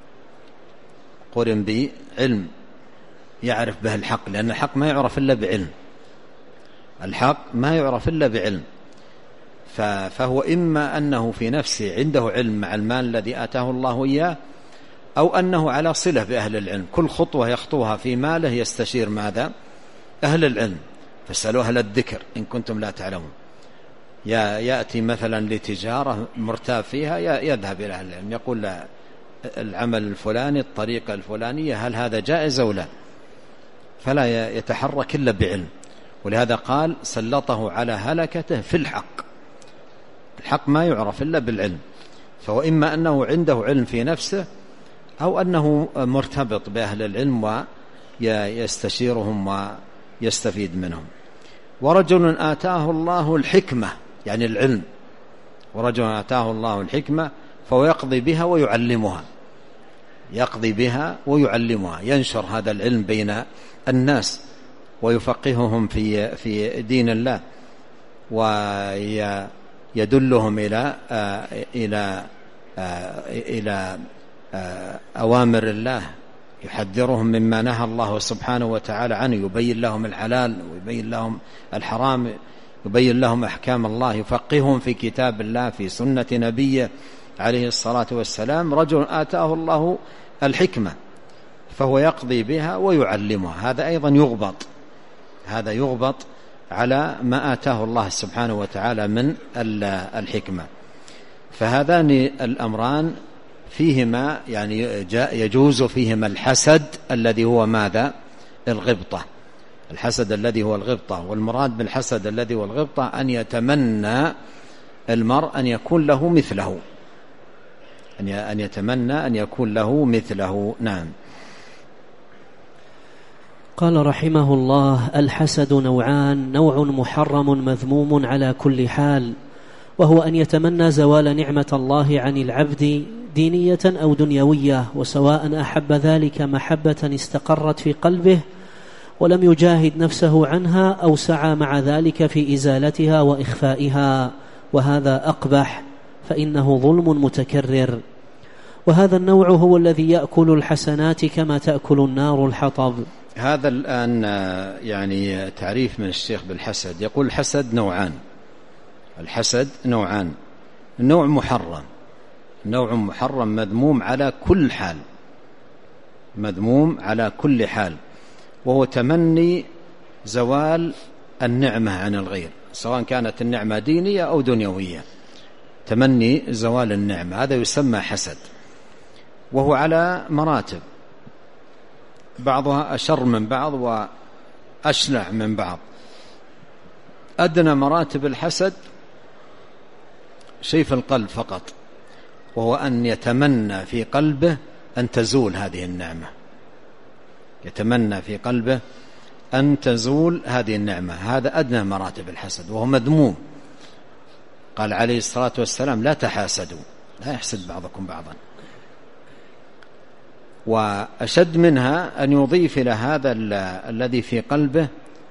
قرن بعلم يعرف به الحق، لأن الحق ما يعرف إلا بعلم، الحق ما يعرف إلا بعلم. فهو إما أنه في نفسه عنده علم مع المال الذي آتاه الله إياه، أو أنه على صلة بأهل العلم، كل خطوة يخطوها في ماله يستشير ماذا؟ أهل العلم، فاسألوا أهل الذكر إن كنتم لا تعلمون. يأتي مثلا لتجارة مرتاب فيها، يذهب إلى أهل العلم يقول لا، العمل الفلاني، الطريقة الفلانية، هل هذا جائز أو لا؟ فلا يتحرك إلا بعلم. ولهذا قال: سلطه على هلكته في الحق. الحق ما يعرف إلا بالعلم. فهو إما أنه عنده علم في نفسه أو أنه مرتبط بأهل العلم ويستشيرهم ويستفيد منهم. ورجل آتاه الله الحكمة يعني العلم، ورجل آتاه الله الحكمة فهو يقضي بها ويعلمها، يقضي بها ويعلمها، ينشر هذا العلم بين الناس ويفقههم في دين الله، ويدلهم إلى أوامر الله، يحذرهم مما نهى الله سبحانه وتعالى عنه، يبين لهم الحلال ويبين لهم الحرام، يبين لهم أحكام الله، يفقههم في كتاب الله في سنة نبيه عليه الصلاة والسلام. رجل آتاه الله الحكمة فهو يقضي بها ويعلمها، هذا أيضا يغبط، هذا يغبط على ما آتاه الله سبحانه وتعالى من الحكمة. فهذان الأمران فيهما يعني يجوز فيهما الحسد الذي هو ماذا؟ الغبطة، الحسد الذي هو الغبطة. والمراد بالحسد الذي هو الغبطة أن يتمنى المرء أن يكون له مثله، أن يتمنى أن يكون له مثله. نعم. قال رحمه الله: الحسد نوعان: نوع محرم مذموم على كل حال، وهو أن يتمنى زوال نعمة الله عن العبد دينية أو دنيوية، وسواء أحب ذلك محبة استقرت في قلبه ولم يجاهد نفسه عنها أو سعى مع ذلك في إزالتها وإخفائها، وهذا أقبح فإنه ظلم متكرر. وهذا النوع هو الذي يأكل الحسنات كما تأكل النار الحطب. هذا الآن يعني تعريف من الشيخ بالحسد. يقول الحسد نوعان، الحسد نوعان: نوع محرم، نوع محرم مذموم على كل حال، مذموم على كل حال، وهو تمني زوال النعمة عن الغير، سواء كانت النعمة دينية أو دنيوية، تمني زوال النعمة، هذا يسمى حسد. وهو على مراتب، بعضها أشر من بعض وأشنع من بعض. أدنى مراتب الحسد شيء في القلب فقط، وهو أن يتمنى في قلبه أن تزول هذه النعمة، يتمنى في قلبه أن تزول هذه النعمة، هذا أدنى مراتب الحسد وهو مذموم. قال عليه الصلاة والسلام: لا تحاسدوا، لا يحسد بعضكم بعضا. وأشد منها أن يضيف إلى هذا الذي في قلبه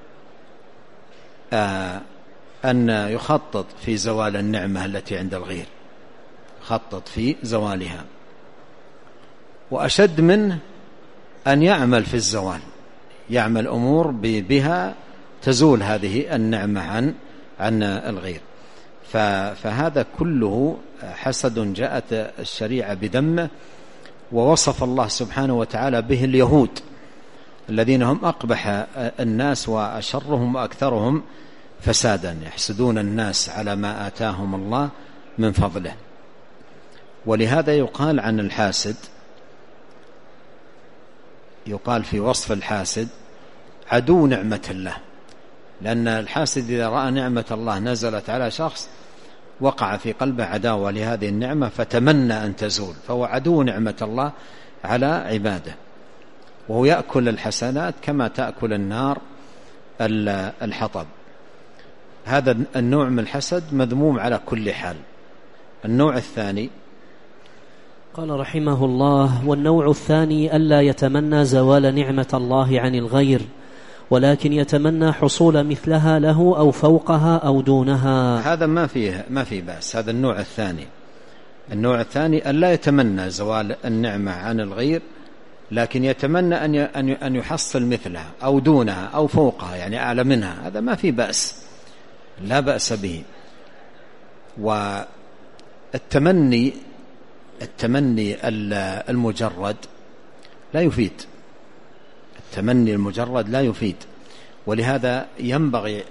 أن يخطط في زوال النعمة التي عند الغير، يخطط في زوالها. وأشد منه أن يعمل في الزوال، يعمل أمور بها تزول هذه النعمة عن الغير. فهذا كله حسد جاءت الشريعة بذمه، ووصف الله سبحانه وتعالى به اليهود الذين هم أقبح الناس وأشرهم وأكثرهم فسادا، يحسدون الناس على ما آتاهم الله من فضله. ولهذا يقال عن الحاسد، يقال في وصف الحاسد عدو نعمة الله، لأن الحاسد إذا رأى نعمة الله نزلت على شخص وقع في قلبه عداوة لهذه النعمة فتمنى أن تزول، فهو عدو نعمة الله على عباده، وهو يأكل الحسنات كما تأكل النار الحطب. هذا النوع من الحسد مذموم على كل حال. النوع الثاني قال رحمه الله: والنوع الثاني ألا يتمنى زوال نعمة الله عن الغير، ولكن يتمنى حصول مثلها له أو فوقها أو دونها. هذا ما فيه بأس. هذا النوع الثاني. النوع الثاني ألا يتمنى زوال النعمة عن الغير، لكن يتمنى أن يحصل مثلها أو دونها أو فوقها، يعني أعلى منها. هذا ما فيه بأس، لا بأس به. والتمني المجرد لا يفيد، التمني المجرد لا يفيد. ولهذا ينبغي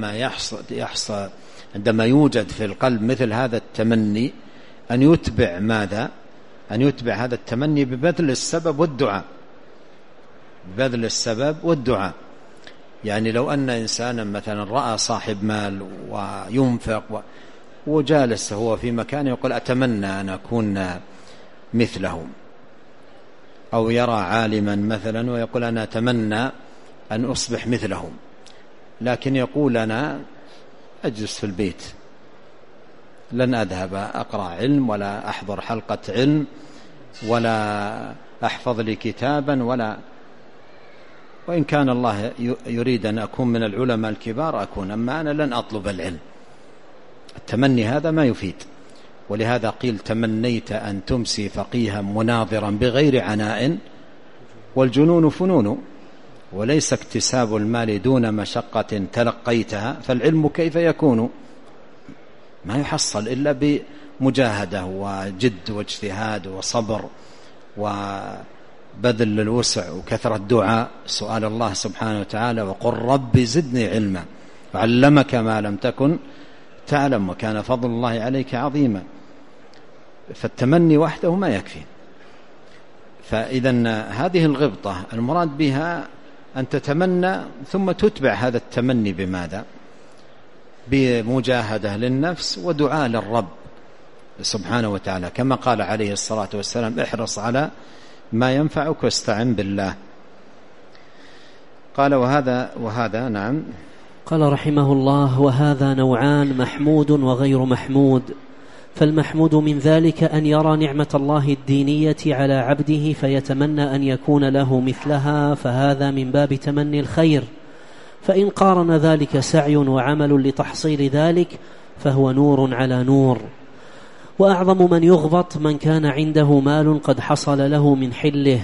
عندما يوجد في القلب مثل هذا التمني أن يتبع ماذا؟ أن يتبع هذا التمني ببذل السبب والدعاء، ببذل السبب والدعاء. يعني لو أن إنسانا مثلا رأى صاحب مال وينفق وجالس هو في مكان يقول أتمنى أن أكون مثله، أو يرى عالما مثلا ويقول أنا أتمنى أن أصبح مثله، لكن يقول أنا أجلس في البيت، لن أذهب أقرأ علم ولا أحضر حلقة علم ولا أحفظ لي كتابا وإن كان الله يريد أن أكون من العلماء الكبار أكون، أما أنا لن أطلب العلم. التمني هذا ما يفيد، ولهذا قيل تمنيت أن تمسي فقيها مناظرا بغير عناء والجنون فنون، وليس اكتساب المال دون مشقة تلقيتها، فالعلم كيف يكون؟ ما يحصل إلا بمجاهدة وجد واجتهاد وصبر وبذل الوسع وكثرة الدعاء، سؤال الله سبحانه وتعالى وقل رب زدني علما وعلمك ما لم تكن تعلم وكان فضل الله عليك عظيما. فالتمني وحده ما يكفي. فإذا هذه الغبطة المراد بها أن تتمنى ثم تتبع هذا التمني بماذا؟ بمجاهدة للنفس ودعاء للرب سبحانه وتعالى، كما قال عليه الصلاة والسلام احرص على ما ينفعك واستعن بالله. قال وهذا نعم. قال رحمه الله وهذا نوعان محمود وغير محمود. فالمحمود من ذلك أن يرى نعمة الله الدينية على عبده فيتمنى أن يكون له مثلها، فهذا من باب تمني الخير، فإن قارن ذلك سعي وعمل لتحصيل ذلك فهو نور على نور. وأعظم من يغبط من كان عنده مال قد حصل له من حله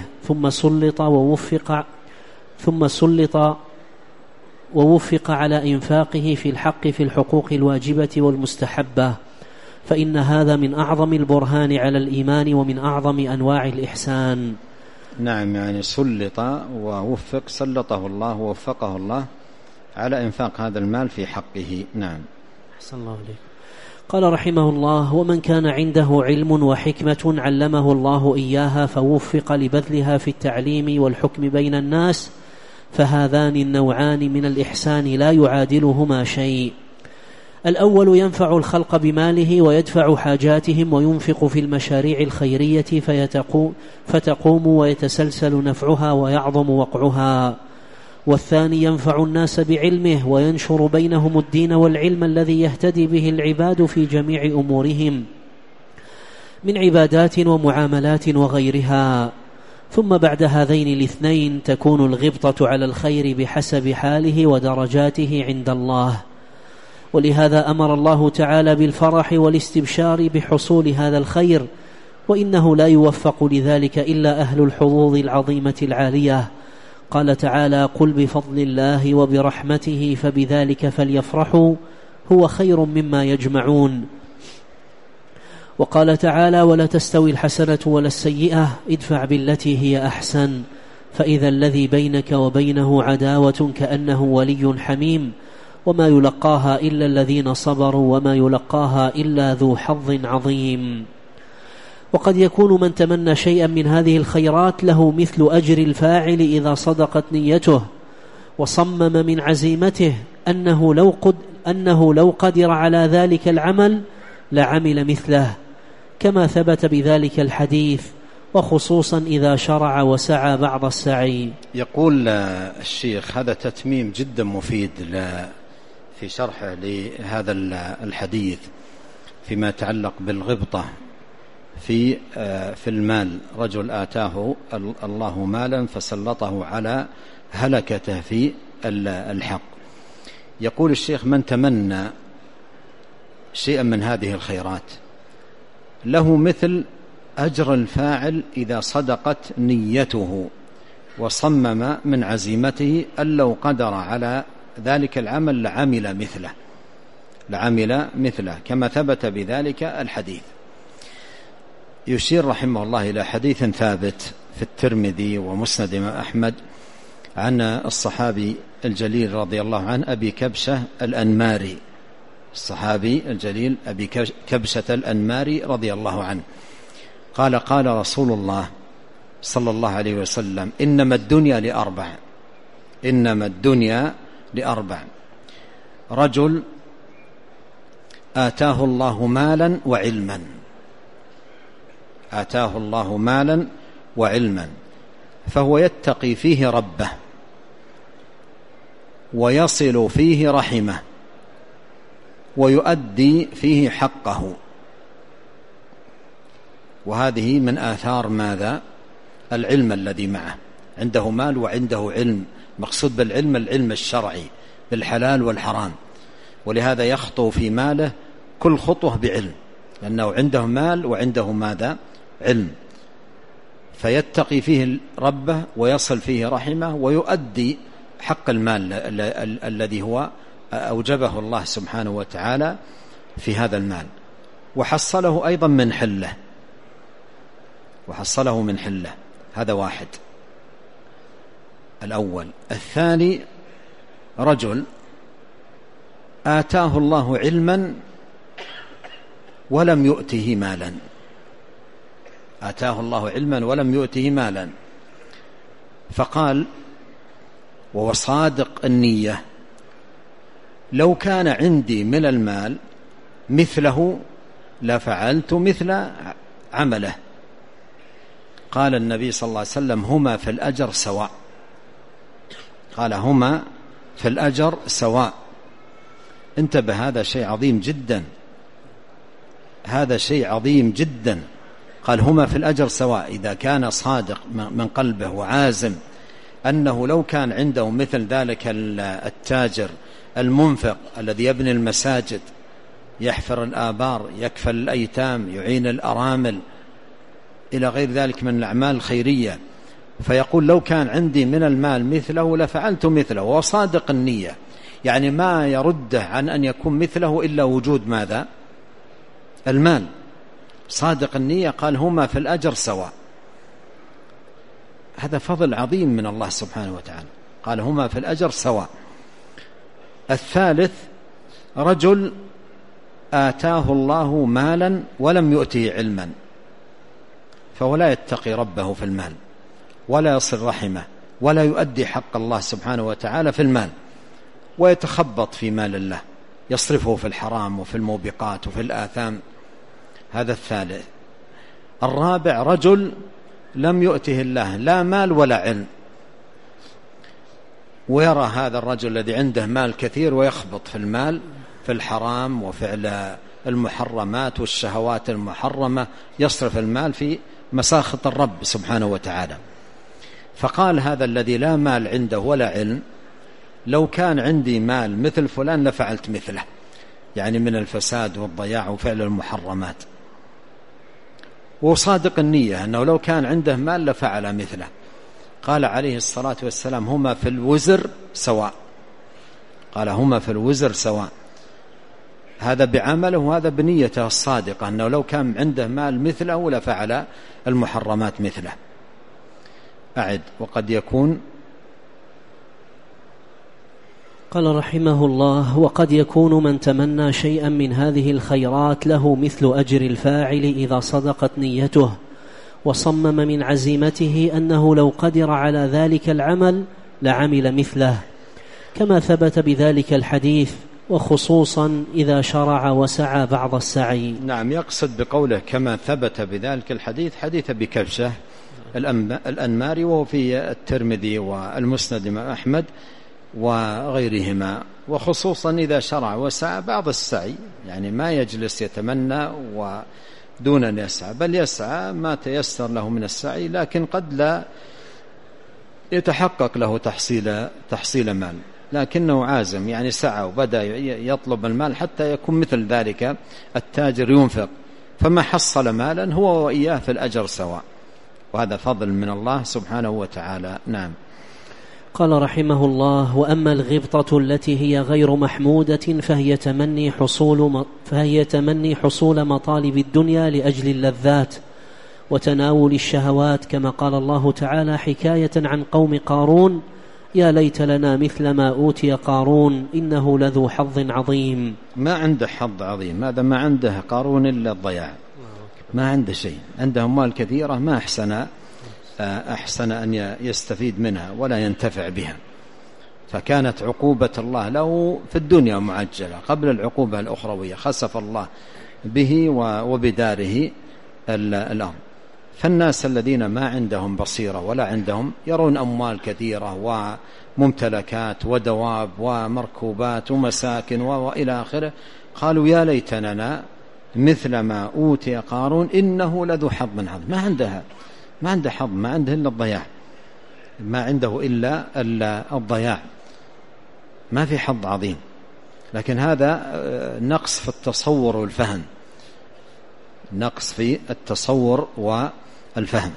ثم سلط ووفق على إنفاقه في الحق في الحقوق الواجبة والمستحبة، فإن هذا من أعظم البرهان على الإيمان ومن أعظم أنواع الإحسان. نعم، يعني سلط ووفق، سلطه الله ووفقه الله على إنفاق هذا المال في حقه. نعم. أحسن الله عليك. قال رحمه الله ومن كان عنده علم وحكمة علمه الله إياها فوفق لبذلها في التعليم والحكم بين الناس، فهذان النوعان من الإحسان لا يعادلهما شيء. الأول ينفع الخلق بماله ويدفع حاجاتهم وينفق في المشاريع الخيرية فتقوم ويتسلسل نفعها ويعظم وقعها. والثاني ينفع الناس بعلمه وينشر بينهم الدين والعلم الذي يهتدي به العباد في جميع أمورهم من عبادات ومعاملات وغيرها. ثم بعد هذين الاثنين تكون الغبطة على الخير بحسب حاله ودرجاته عند الله. ولهذا أمر الله تعالى بالفرح والاستبشار بحصول هذا الخير، وإنه لا يوفق لذلك إلا أهل الحظوظ العظيمة العالية. قال تعالى قل بفضل الله وبرحمته فبذلك فليفرحوا هو خير مما يجمعون. وقال تعالى ولا تستوي الحسنة ولا السيئة ادفع بالتي هي أحسن فإذا الذي بينك وبينه عداوة كأنه ولي حميم وما يلقاها إلا الذين صبروا وما يلقاها إلا ذو حظ عظيم. وقد يكون من تمنى شيئا من هذه الخيرات له مثل أجر الفاعل إذا صدقت نيته وصمم من عزيمته أنه لو قدر على ذلك العمل لعمل مثله، كما ثبت بذلك الحديث، وخصوصا إذا شرع وسعى بعض السعي. يقول الشيخ هذا تتميم جدا مفيد في شرحه لهذا الحديث فيما يتعلق بالغبطة في المال. رجل آتاه الله مالا فسلطه على هلكته في الحق. يقول الشيخ من تمنى شيئا من هذه الخيرات له مثل أجر الفاعل إذا صدقت نيته وصمم من عزيمته أن لو قدر على ذلك العمل لعمل مثله كما ثبت بذلك الحديث. يشير رحمه الله إلى حديث ثابت في الترمذي ومسند إمام أحمد عن الصحابي الجليل رضي الله عنه أبي كبشة الأنماري، الصحابي الجليل أبي كبشة الأنماري رضي الله عنه قال قال رسول الله صلى الله عليه وسلم إنما الدنيا لأربع: رجل آتاه الله مالا وعلما، آتاه الله مالا وعلما، فهو يتقي فيه ربه ويصل فيه رحمه ويؤدي فيه حقه. وهذه من آثار ماذا؟ العلم الذي معه، عنده مال وعنده علم. مقصود بالعلم العلم الشرعي بالحلال والحرام، ولهذا يخطو في ماله كل خطوة بعلم، لأنه عنده مال وعنده ماذا؟ علم، فيتقي فيه ربه ويصل فيه رحمه ويؤدي حق المال الذي هو أوجبه الله سبحانه وتعالى في هذا المال، وحصله أيضا من حله، وحصله من حله. هذا واحد الأول. الثاني رجل آتاه الله علما ولم يؤته مالا، آتاه الله علما ولم يؤته مالا، فقال وهو صادق النية: لو كان عندي من المال مثله لفعلت مثل عمله. قال النبي صلى الله عليه وسلم: هما في الأجر سواء. قال: هما في الأجر سواء. انتبه، هذا شيء عظيم جدا، هذا شيء عظيم جدا. قال: هما في الأجر سواء. إذا كان صادق من قلبه وعازم أنه لو كان عنده مثل ذلك التاجر المنفق الذي يبني المساجد، يحفر الآبار، يكفل الأيتام، يعين الأرامل، إلى غير ذلك من الأعمال الخيرية، فيقول: لو كان عندي من المال مثله لفعلت مثله، وهو صادق النية، يعني ما يرده عن أن يكون مثله إلا وجود ماذا؟ المال. صادق النية. قال: هما في الأجر سواء. هذا فضل عظيم من الله سبحانه وتعالى. قال: هما في الأجر سواء. الثالث رجل آتاه الله مالا ولم يؤته علما، فهو لا يتقي ربه في المال ولا يصل رحمه ولا يؤدي حق الله سبحانه وتعالى في المال، ويتخبط في مال الله، يصرفه في الحرام وفي الموبقات وفي الآثام. هذا الثالث. الرابع رجل لم يؤته الله لا مال ولا علم، ويرى هذا الرجل الذي عنده مال كثير ويخبط في المال، في الحرام وفعل المحرمات والشهوات المحرمة، يصرف المال في مساخط الرب سبحانه وتعالى. فقال هذا الذي لا مال عنده ولا علم: لو كان عندي مال مثل فلان لفعلت مثله، يعني من الفساد والضياع وفعل المحرمات. وصادق النية أنه لو كان عنده مال لفعل مثله. قال عليه الصلاة والسلام: هما في الوزر سواء. قال: هما في الوزر سواء. هذا بعمله وهذا بنيته الصادقة، أنه لو كان عنده مال مثله لفعل المحرمات مثله. أعد: وقد يكون. قال رحمه الله: وقد يكون من تمنى شيئا من هذه الخيرات له مثل أجر الفاعل إذا صدقت نيته، وصمم من عزيمته أنه لو قدر على ذلك العمل لعمل مثله، كما ثبت بذلك الحديث، وخصوصا إذا شرع وسعى بعض السعي. نعم، يقصد بقوله كما ثبت بذلك الحديث حديث بكبشة الأنماري، وهو في الترمذي والمسند إمام أحمد وغيرهما. وخصوصا إذا شرع وسعى بعض السعي، يعني ما يجلس يتمنى ودون أن يسعى، بل يسعى ما تيسر له من السعي، لكن قد لا يتحقق له تحصيل مال، لكنه عازم، يعني سعى وبدأ يطلب المال حتى يكون مثل ذلك التاجر ينفق، فما حصل مالا هو وإياه في الأجر سواء، وهذا فضل من الله سبحانه وتعالى. نعم. قال رحمه الله: وأما الغبطة التي هي غير محمودة فهي تمني حصول مطالب الدنيا لأجل اللذات وتناول الشهوات، كما قال الله تعالى حكاية عن قوم قارون: يا ليت لنا مثل ما أوتي قارون إنه لذو حظ عظيم. ما عنده حظ عظيم، هذا ما عنده قارون إلا الضياع، ما عنده شيء، عنده أموال كثيرة، ما أحسن أن يستفيد منها ولا ينتفع بها. فكانت عقوبة الله له في الدنيا معجلة قبل العقوبة الأخروية، خسف الله به وبداره الأرض. فالناس الذين ما عندهم بصيرة ولا عندهم، يرون أموال كثيرة وممتلكات ودواب ومركوبات ومساكن وإلى آخره، قالوا يا ليتنا مثل ما أوتي قارون إنه لذو حظ عظيم. ما عنده حظ، ما عنده إلا الضياع، ما عنده إلا الضياع، ما في حظ عظيم. لكن هذا نقص في التصور والفهم، نقص في التصور والفهم.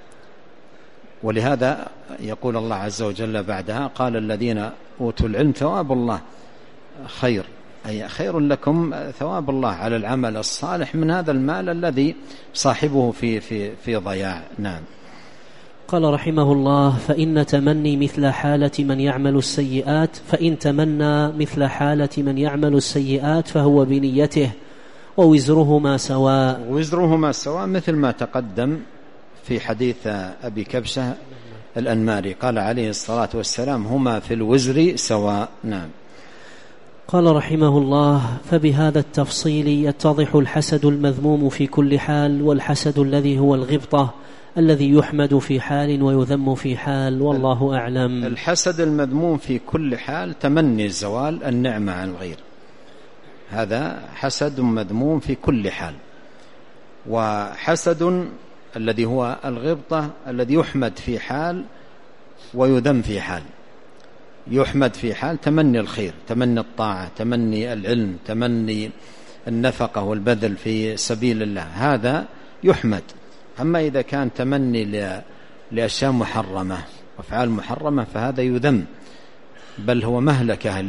ولهذا يقول الله عز وجل بعدها: قال الذين أوتوا العلم ثواب الله خير، أي خير لكم ثواب الله على العمل الصالح من هذا المال الذي صاحبه في ضياع. نعم. قال رحمه الله: فإن تمني مثل حالة من يعمل السيئات، فإن تمنى مثل حالة من يعمل السيئات فهو بنيته ووزرهما سواء. وزرهما سواء مثل ما تقدم في حديث أبي كبشة الأنماري، قال عليه الصلاة والسلام: هما في الوزر سواء. نعم. قال رحمه الله: فبهذا التفصيل يتضح الحسد المذموم في كل حال، والحسد الذي هو الغبطة الذي يحمد في حال ويذم في حال، والله أعلم. الحسد المذموم في كل حال تمني زوال النعمة عن الغير، هذا حسد مذموم في كل حال. وحسد الذي هو الغبطة الذي يحمد في حال ويذم في حال. يحمد في حال تمني الخير، تمني الطاعة، تمني العلم، تمني النفقة والبذل في سبيل الله، هذا يحمد. أما إذا كان تمني لأشياء محرمة وأفعال محرمة فهذا يذم، بل هو مهلكة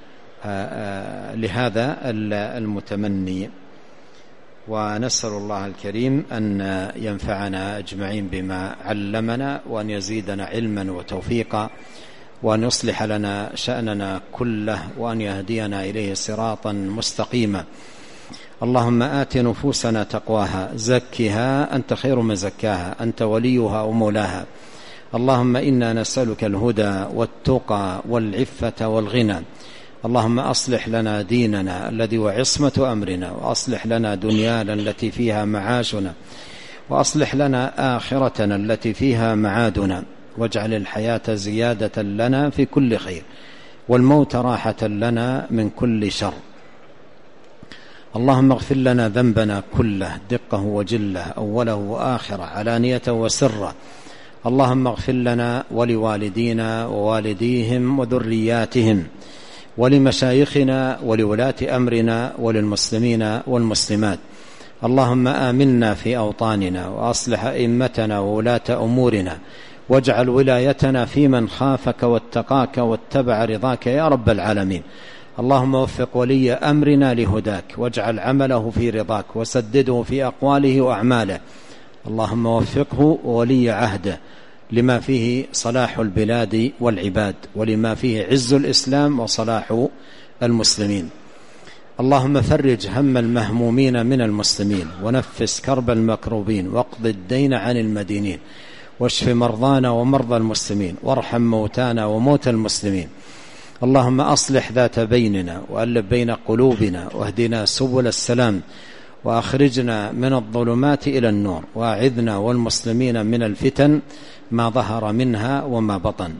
لهذا المتمني. ونسأل الله الكريم أن ينفعنا أجمعين بما علمنا، وأن يزيدنا علما وتوفيقا، وأن يصلح لنا شأننا كله، وأن يهدينا إليه صراطا مستقيما. اللهم آت نفوسنا تقواها، زكها أنت خير من زكاها، أنت وليها ومولاها. اللهم إنا نسألك الهدى والتقى والعفة والغنى. اللهم أصلح لنا ديننا الذي هو عصمة أمرنا، وأصلح لنا دنيانا التي فيها معاشنا، وأصلح لنا آخرتنا التي فيها معادنا، واجعل الحياة زيادة لنا في كل خير، والموت راحة لنا من كل شر. اللهم اغفر لنا ذنبنا كله، دقه وجله، أوله وآخره، علانيته وسره. اللهم اغفر لنا ولوالدينا ووالديهم وذرياتهم، ولمشايخنا ولولاة أمرنا وللمسلمين والمسلمات. اللهم آمنا في أوطاننا، وأصلح أئمتنا وولاة أمورنا، واجعل ولايتنا في من خافك واتقاك واتبع رضاك يا رب العالمين. اللهم وفق ولي أمرنا لهداك، واجعل عمله في رضاك، وسدده في أقواله وأعماله. اللهم وفقه وولي عهده لما فيه صلاح البلاد والعباد، ولما فيه عز الإسلام وصلاح المسلمين. اللهم فرج هم المهمومين من المسلمين، ونفس كرب المكروبين، واقض الدين عن المدينين، واشف مرضانا ومرضى المسلمين، وارحم موتانا وموتى المسلمين. اللهم أصلح ذات بيننا، وألف بين قلوبنا، واهدنا سبل السلام، وأخرجنا من الظلمات إلى النور، وأعذنا والمسلمين من الفتن ما ظهر منها وما بطن.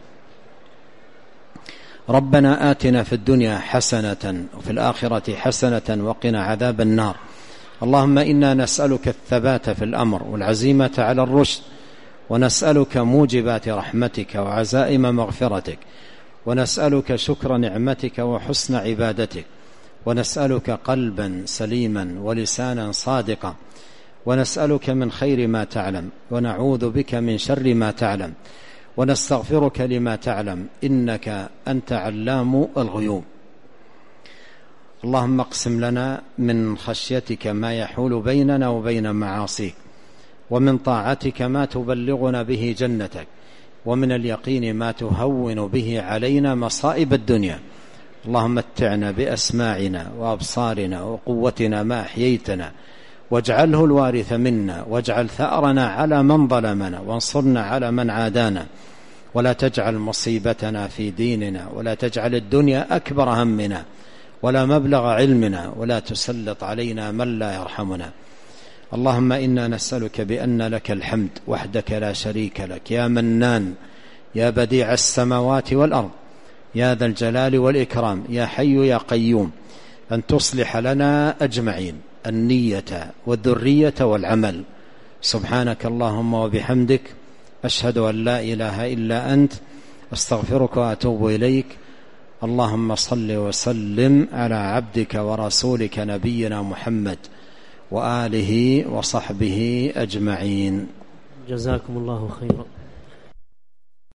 ربنا آتنا في الدنيا حسنة وفي الآخرة حسنة وقنا عذاب النار. اللهم إنا نسألك الثبات في الأمر والعزيمة على الرشد، ونسألك موجبات رحمتك وعزائم مغفرتك، ونسألك شكر نعمتك وحسن عبادتك، ونسألك قلبا سليما ولسانا صادقا، ونسألك من خير ما تعلم، ونعوذ بك من شر ما تعلم، ونستغفرك لما تعلم، إنك أنت علام الغيوب. اللهم اقسم لنا من خشيتك ما يحول بيننا وبين معاصيك، ومن طاعتك ما تبلغنا به جنتك، ومن اليقين ما تهون به علينا مصائب الدنيا. اللهم متعنا بأسماعنا وأبصارنا وقوتنا ما أحييتنا، واجعله الوارث منا، واجعل ثأرنا على من ظلمنا، وانصرنا على من عادانا، ولا تجعل مصيبتنا في ديننا، ولا تجعل الدنيا أكبر همنا ولا مبلغ علمنا، ولا تسلط علينا من لا يرحمنا. اللهم إنا نسألك بأن لك الحمد وحدك لا شريك لك، يا منان، يا بديع السماوات والأرض، يا ذا الجلال والإكرام، يا حي يا قيوم، أن تصلح لنا أجمعين النية والذرية والعمل. سبحانك اللهم وبحمدك، أشهد أن لا إله إلا أنت، أستغفرك وأتوب إليك. اللهم صل وسلم على عبدك ورسولك نبينا محمد وآله وصحبه أجمعين. جزاكم الله خيرا.